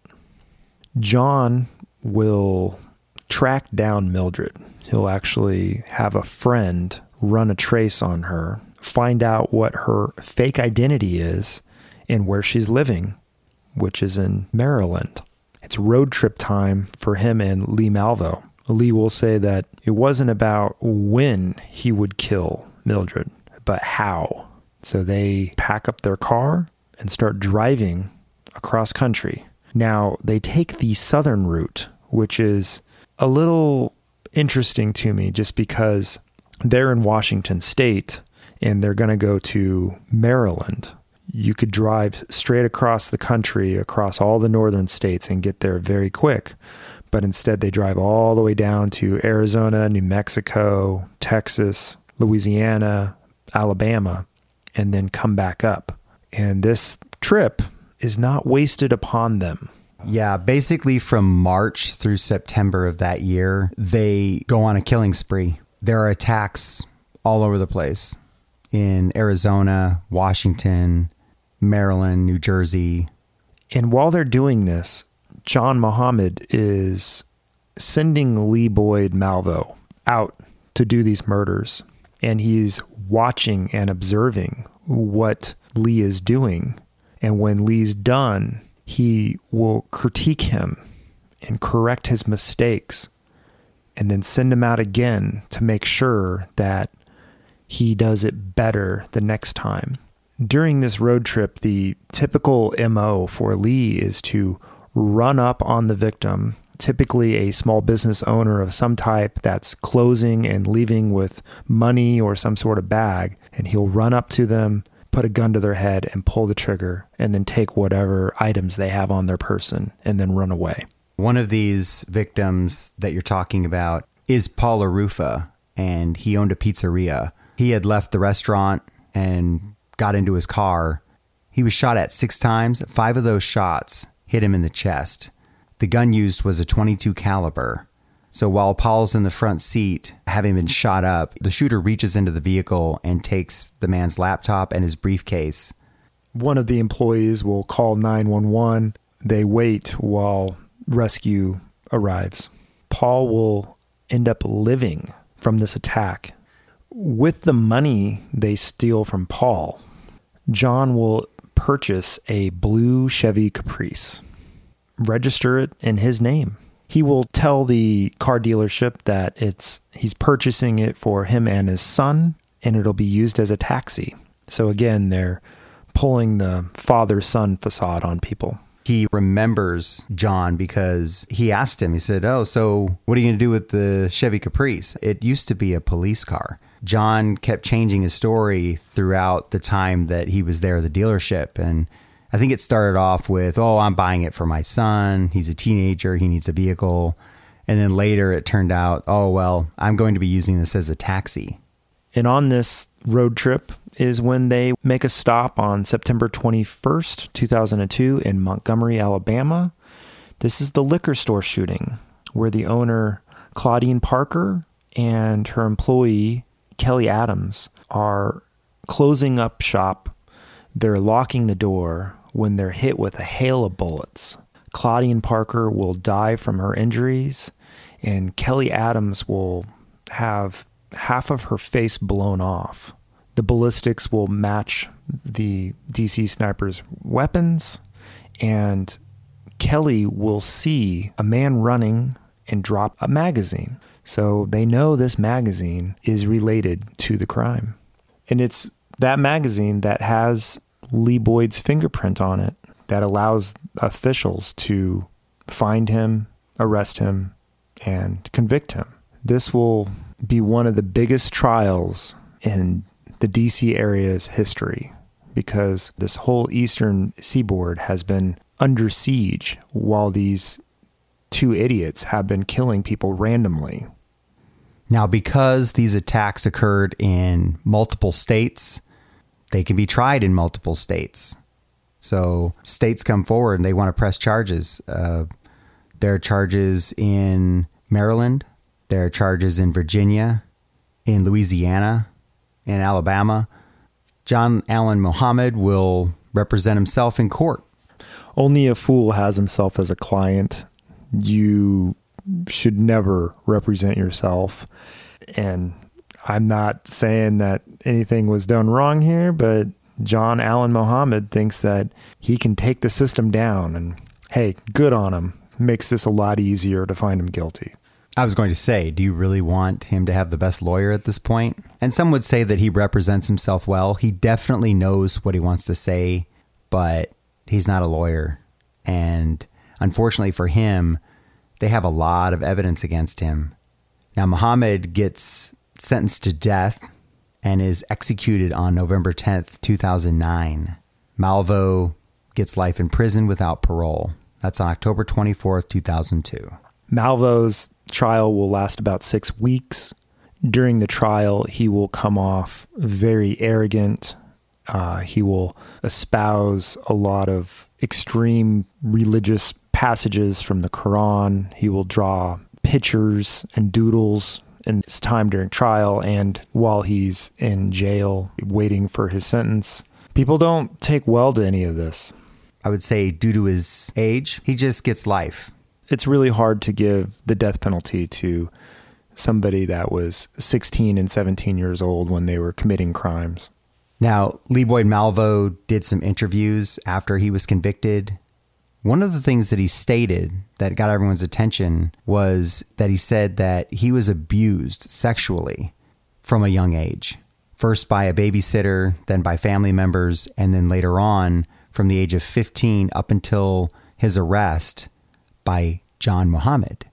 John will track down Mildred. He'll actually have a friend run a trace on her, find out what her fake identity is and where she's living, which is in Maryland. It's road trip time for him and Lee Malvo. Lee will say that it wasn't about when he would kill Mildred, but how. So they pack up their car and start driving across country. Now, they take the southern route, which is a little interesting to me just because they're in Washington State and they're going to go to Maryland. You could drive straight across the country, across all the northern states, and get there very quick. But instead, they drive all the way down to Arizona, New Mexico, Texas, Louisiana, Alabama, and then come back up. And this trip is not wasted upon them. Yeah, basically from March through September of that year, they go on a killing spree. There are attacks all over the place in Arizona, Washington, Maryland, New Jersey. And while they're doing this, John Muhammad is sending Lee Boyd Malvo out to do these murders. And he's watching and observing what Lee is doing. And when Lee's done, he will critique him and correct his mistakes and then send him out again to make sure that he does it better the next time. During this road trip, the typical M O for Lee is to run up on the victim, typically a small business owner of some type that's closing and leaving with money or some sort of bag, and he'll run up to them, put a gun to their head and pull the trigger, and then take whatever items they have on their person and then run away. One of these victims that you're talking about is Paul Arufa, and he owned a pizzeria. He had left the restaurant and got into his car. He was shot at six times. Five of those shots hit him in the chest. The gun used was a twenty-two caliber. So while Paul's in the front seat, having been shot up, the shooter reaches into the vehicle and takes the man's laptop and his briefcase. One of the employees will call nine one one. They wait while rescue arrives. Paul will end up living from this attack. With the money they steal from Paul, John will purchase a blue Chevy Caprice, register it in his name. He will tell the car dealership that it's he's purchasing it for him and his son, and it'll be used as a taxi. So again, they're pulling the father-son facade on people. He remembers John because he asked him, he said, oh, so what are you going to do with the Chevy Caprice? It used to be a police car. John kept changing his story throughout the time that he was there at the dealership. And I think it started off with, oh, I'm buying it for my son. He's a teenager. He needs a vehicle. And then later it turned out, oh, well, I'm going to be using this as a taxi. And on this road trip is when they make a stop on September twenty-first, two thousand two in Montgomery, Alabama. This is the liquor store shooting where the owner, Claudine Parker, and her employee, Kelly Adams, are closing up shop, they're locking the door when they're hit with a hail of bullets. Claudine Parker will die from her injuries, and Kelly Adams will have half of her face blown off. The ballistics will match the D C sniper's weapons, and Kelly will see a man running and drop a magazine. So they know this magazine is related to the crime. And it's that magazine that has Lee Boyd's fingerprint on it that allows officials to find him, arrest him, and convict him. This will be one of the biggest trials in the D C area's history, because this whole eastern seaboard has been under siege while these two idiots have been killing people randomly. Now, because these attacks occurred in multiple states, they can be tried in multiple states. So states come forward and they want to press charges. Uh, there are charges in Maryland. There are charges in Virginia, in Louisiana, in Alabama. John Allen Muhammad will represent himself in court. Only a fool has himself as a client. You should never represent yourself. And I'm not saying that anything was done wrong here, but John Allen Muhammad thinks that he can take the system down, and hey, good on him. Makes this a lot easier to find him guilty. I was going to say, do you really want him to have the best lawyer at this point? And some would say that he represents himself well. He definitely knows what he wants to say, but he's not a lawyer. And unfortunately for him, they have a lot of evidence against him. Now, Muhammad gets sentenced to death and is executed on November tenth, two thousand nine. Malvo gets life in prison without parole. That's on October twenty-fourth, two thousand two. Malvo's trial will last about six weeks. During the trial, he will come off very arrogant. Uh, he will espouse a lot of extreme religious passages from the Quran. He will draw pictures and doodles in his time during trial and while he's in jail waiting for his sentence. People don't take well to any of this. I would say due to his age, he just gets life. It's really hard to give the death penalty to somebody that was sixteen and seventeen years old when they were committing crimes. Now, Lee Boyd Malvo did some interviews after he was convicted. One of the things that he stated that got everyone's attention was that he said that he was abused sexually from a young age. First by a babysitter, then by family members, and then later on from the age of fifteen up until his arrest by John Muhammad.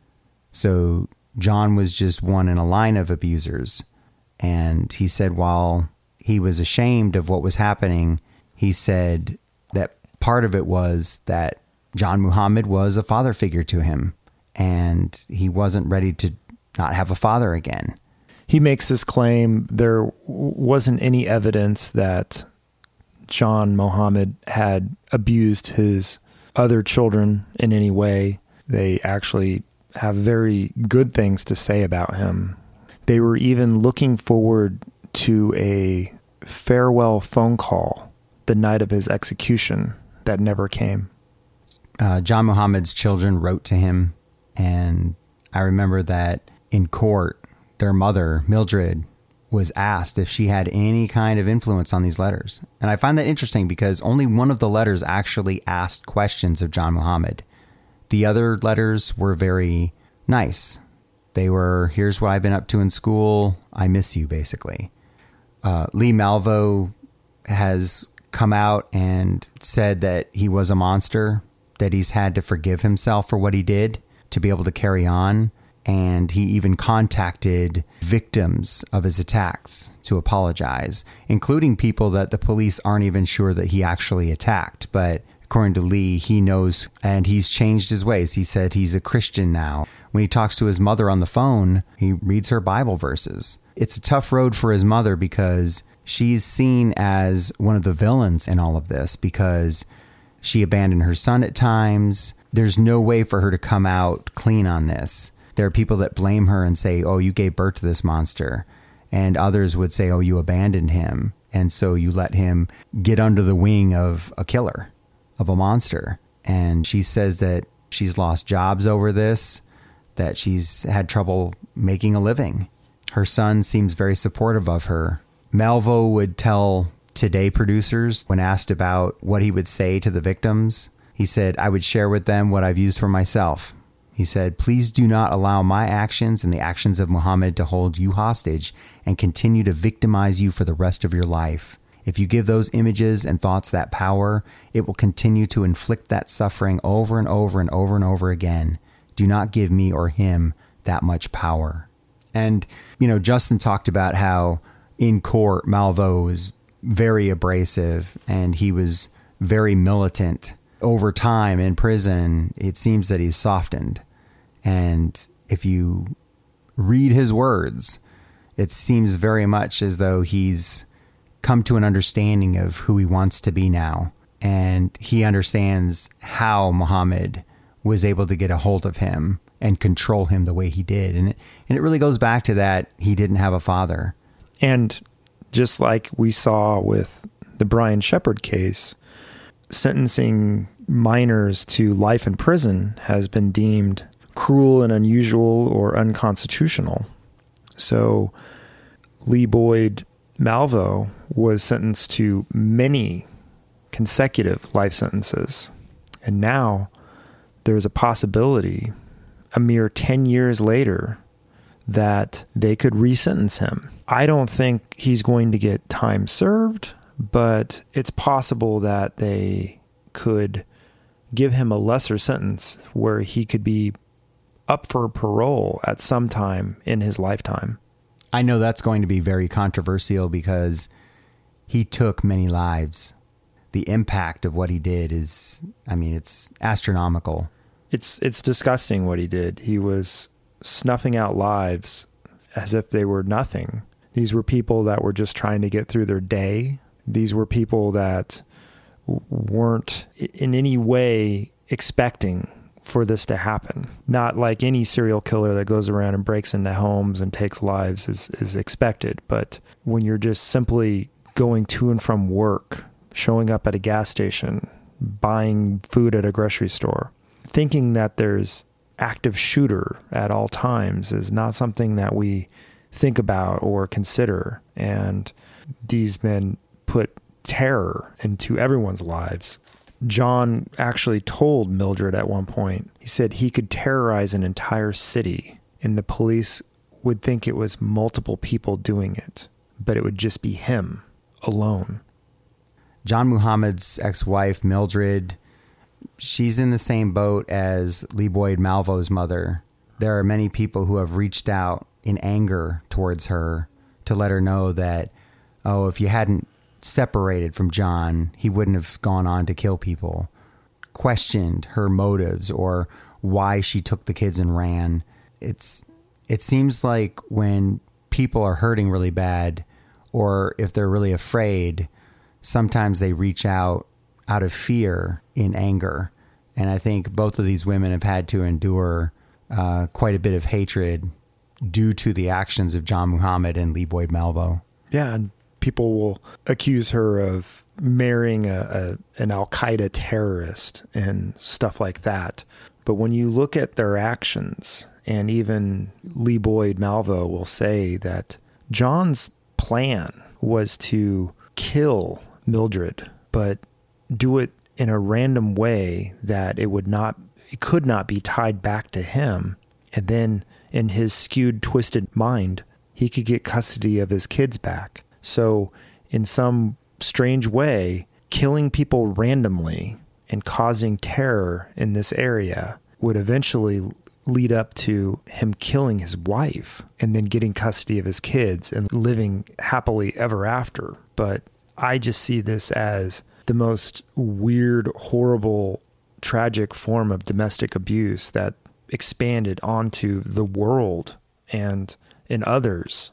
So John was just one in a line of abusers. And he said while he was ashamed of what was happening, he said that part of it was that John Muhammad was a father figure to him, and he wasn't ready to not have a father again. He makes this claim there wasn't any evidence that John Muhammad had abused his other children in any way. They actually have very good things to say about him. They were even looking forward to a farewell phone call the night of his execution that never came. Uh, John Muhammad's children wrote to him, and I remember that in court, their mother, Mildred, was asked if she had any kind of influence on these letters. And I find that interesting because only one of the letters actually asked questions of John Muhammad. The other letters were very nice. They were, here's what I've been up to in school. I miss you, basically. Uh, Lee Malvo has come out and said that he was a monster, that he's had to forgive himself for what he did to be able to carry on. And he even contacted victims of his attacks to apologize, including people that the police aren't even sure that he actually attacked. But according to Lee, he knows, and he's changed his ways. He said he's a Christian now. When he talks to his mother on the phone, he reads her Bible verses. It's a tough road for his mother because she's seen as one of the villains in all of this because she abandoned her son at times. There's no way for her to come out clean on this. There are people that blame her and say, oh, you gave birth to this monster. And others would say, oh, you abandoned him. And so you let him get under the wing of a killer, of a monster. And she says that she's lost jobs over this, that she's had trouble making a living. Her son seems very supportive of her. Malvo would tell Today producers, when asked about what he would say to the victims, he said, "I would share with them what I've used for myself." He said, "Please do not allow my actions and the actions of Muhammad to hold you hostage and continue to victimize you for the rest of your life. If you give those images and thoughts that power, it will continue to inflict that suffering over and over and over and over again. Do not give me or him that much power." And, you know, Justin talked about how in court, Malvo was very abrasive and he was very militant. Over time in prison, it seems that he's softened. And if you read his words, it seems very much as though he's come to an understanding of who he wants to be now. And he understands how Muhammad was able to get a hold of him and control him the way he did. And it, and it really goes back to that he didn't have a father. And just like we saw with the Brian Shepard case, sentencing minors to life in prison has been deemed cruel and unusual or unconstitutional. So Lee Boyd Malvo was sentenced to many consecutive life sentences. And now there's a possibility, a mere ten years later, that they could resentence him. I don't think he's going to get time served, but it's possible that they could give him a lesser sentence where he could be up for parole at some time in his lifetime. I know that's going to be very controversial because he took many lives. The impact of what he did is, I mean, it's astronomical. It's it's disgusting what he did. He was snuffing out lives as if they were nothing. These were people that were just trying to get through their day. These were people that weren't in any way expecting for this to happen. Not like any serial killer that goes around and breaks into homes and takes lives is, is expected. But when you're just simply going to and from work, showing up at a gas station, buying food at a grocery store, thinking that there's active shooter at all times is not something that we think about or consider. And these men put terror into everyone's lives. John actually told Mildred at one point, he said he could terrorize an entire city and the police would think it was multiple people doing it, but it would just be him alone. John Muhammad's ex-wife, Mildred, she's in the same boat as Lee Boyd Malvo's mother. There are many people who have reached out in anger towards her to let her know that, oh, if you hadn't separated from John, he wouldn't have gone on to kill people. Questioned her motives or why she took the kids and ran. It's it seems like when people are hurting really bad, or if they're really afraid, sometimes they reach out out of fear in anger. And I think both of these women have had to endure uh, quite a bit of hatred due to the actions of John Muhammad and Lee Boyd Malvo. Yeah, and people will accuse her of marrying a, a an Al-Qaeda terrorist and stuff like that. But when you look at their actions, and even Lee Boyd Malvo will say that John's plan was to kill Mildred, but do it in a random way that it would not, it could not be tied back to him. And then in his skewed, twisted mind, he could get custody of his kids back. So in some strange way, killing people randomly and causing terror in this area would eventually lead up to him killing his wife and then getting custody of his kids and living happily ever after. But I just see this as the most weird, horrible, tragic form of domestic abuse that expanded onto the world and in others.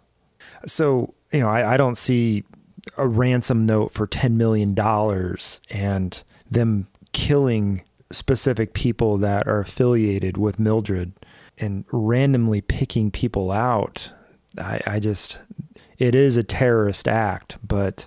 So, you know, I, I don't see a ransom note for ten million dollars and them killing specific people that are affiliated with Mildred and randomly picking people out. I, I just, it is a terrorist act, but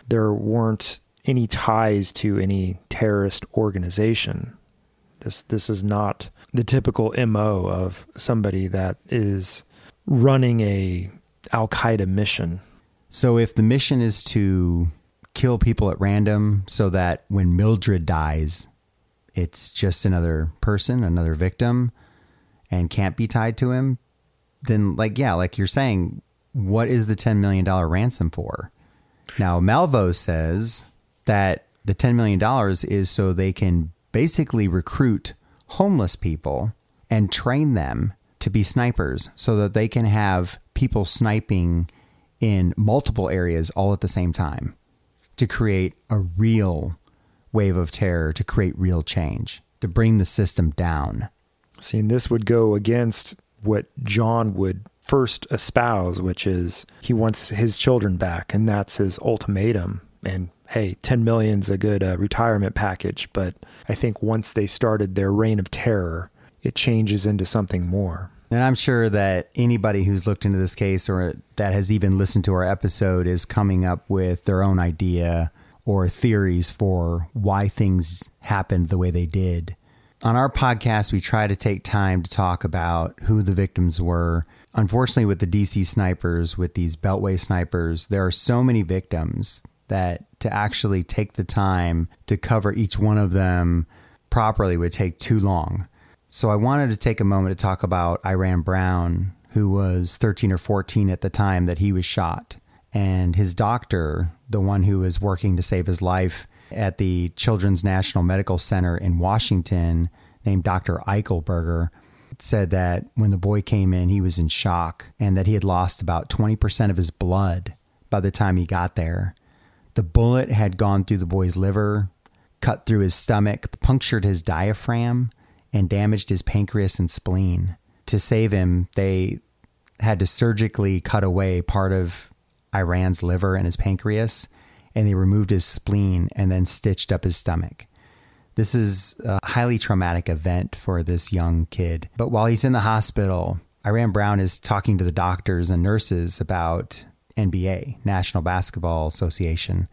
there weren't any ties to any terrorist organization. This this is not the typical M O of somebody that is running a Al-Qaeda mission. So if the mission is to kill people at random so that when Mildred dies, it's just another person, another victim, and can't be tied to him, then like, yeah, like you're saying, what is the ten million dollars ransom for? Now, Malvo says that the ten million dollars is so they can basically recruit homeless people and train them to be snipers so that they can have people sniping in multiple areas all at the same time to create a real wave of terror, to create real change, to bring the system down. See, and this would go against what John would first espouse, which is he wants his children back, and that's his ultimatum. And hey, ten million's a good uh, retirement package, but I think once they started their reign of terror, it changes into something more. And I'm sure that anybody who's looked into this case or that has even listened to our episode is coming up with their own idea or theories for why things happened the way they did. On our podcast, we try to take time to talk about who the victims were. Unfortunately, with the D C snipers, with these Beltway snipers, there are so many victims that to actually take the time to cover each one of them properly would take too long. So I wanted to take a moment to talk about Iran Brown, who was thirteen or fourteen at the time that he was shot. And his doctor, the one who was working to save his life at the Children's National Medical Center in Washington, named Doctor Eichelberger, said that when the boy came in, he was in shock and that he had lost about twenty percent of his blood by the time he got there. The bullet had gone through the boy's liver, cut through his stomach, punctured his diaphragm, and damaged his pancreas and spleen. To save him, they had to surgically cut away part of Iran's liver and his pancreas, and they removed his spleen and then stitched up his stomach. This is a highly traumatic event for this young kid. But while he's in the hospital, Iran Brown is talking to the doctors and nurses about N B A, National Basketball Association.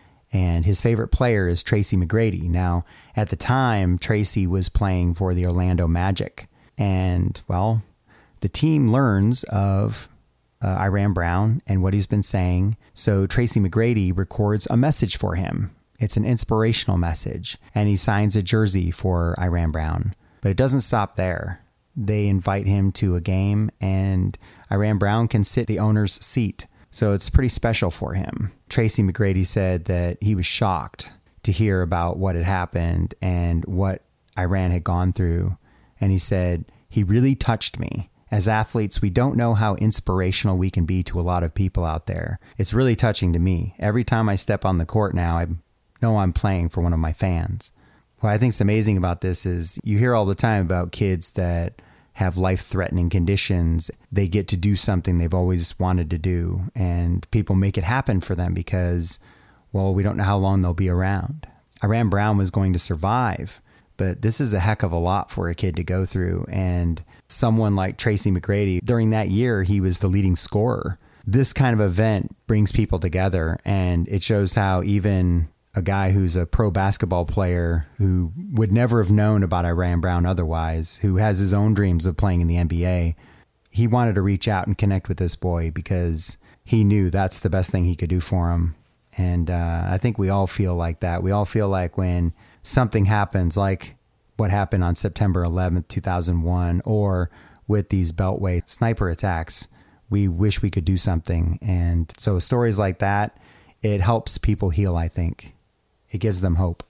And his favorite player is Tracy McGrady. Now, at the time, Tracy was playing for the Orlando Magic. And, well, the team learns of uh, Iran Brown and what he's been saying. So Tracy McGrady records a message for him. It's an inspirational message. And he signs a jersey for Iran Brown. But it doesn't stop there. They invite him to a game, and Iran Brown can sit the owner's seat. So it's pretty special for him. Tracy McGrady said that he was shocked to hear about what had happened and what Iran had gone through. And he said, he really touched me. As athletes, we don't know how inspirational we can be to a lot of people out there. It's really touching to me. Every time I step on the court now, I know I'm playing for one of my fans. What I think is amazing about this is you hear all the time about kids that have life-threatening conditions. They get to do something they've always wanted to do, and people make it happen for them because, well, we don't know how long they'll be around. Iran Brown was going to survive, but this is a heck of a lot for a kid to go through. And someone like Tracy McGrady, during that year, he was the leading scorer. This kind of event brings people together, and it shows how even a guy who's a pro basketball player who would never have known about Iran Brown otherwise, who has his own dreams of playing in the N B A, he wanted to reach out and connect with this boy because he knew that's the best thing he could do for him. And uh, I think we all feel like that. We all feel like when something happens, like what happened on September eleventh, two thousand one, or with these Beltway sniper attacks, we wish we could do something. And so stories like that, it helps people heal, I think. It gives them hope.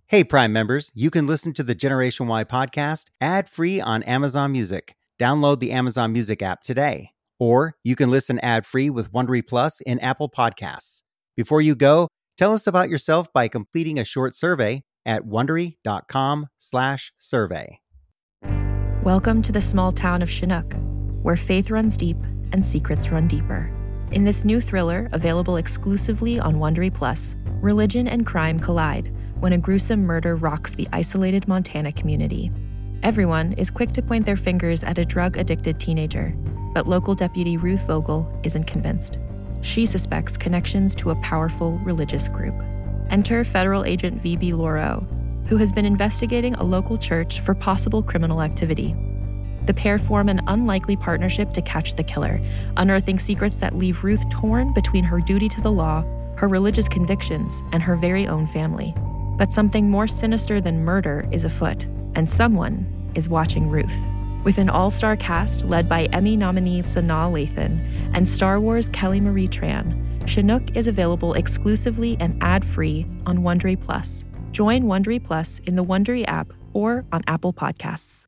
Hey, Prime members, you can listen to the Generation Y podcast ad-free on Amazon Music. Download the Amazon Music app today. Or you can listen ad-free with Wondery Plus in Apple Podcasts. Before you go, tell us about yourself by completing a short survey at Wondery.com slash survey. Welcome to the small town of Chinook, where faith runs deep and secrets run deeper. In this new thriller, available exclusively on Wondery Plus, religion and crime collide when a gruesome murder rocks the isolated Montana community. Everyone is quick to point their fingers at a drug-addicted teenager, but local deputy Ruth Vogel isn't convinced. She suspects connections to a powerful religious group. Enter federal agent V B Lauro, who has been investigating a local church for possible criminal activity. The pair form an unlikely partnership to catch the killer, unearthing secrets that leave Ruth torn between her duty to the law, her religious convictions, and her very own family. But something more sinister than murder is afoot, and someone is watching Ruth. With an all-star cast led by Emmy nominee Sanaa Lathan and Star Wars Kelly Marie Tran, Chinook is available exclusively and ad-free on Wondery Plus. Join Wondery Plus in the Wondery app or on Apple Podcasts.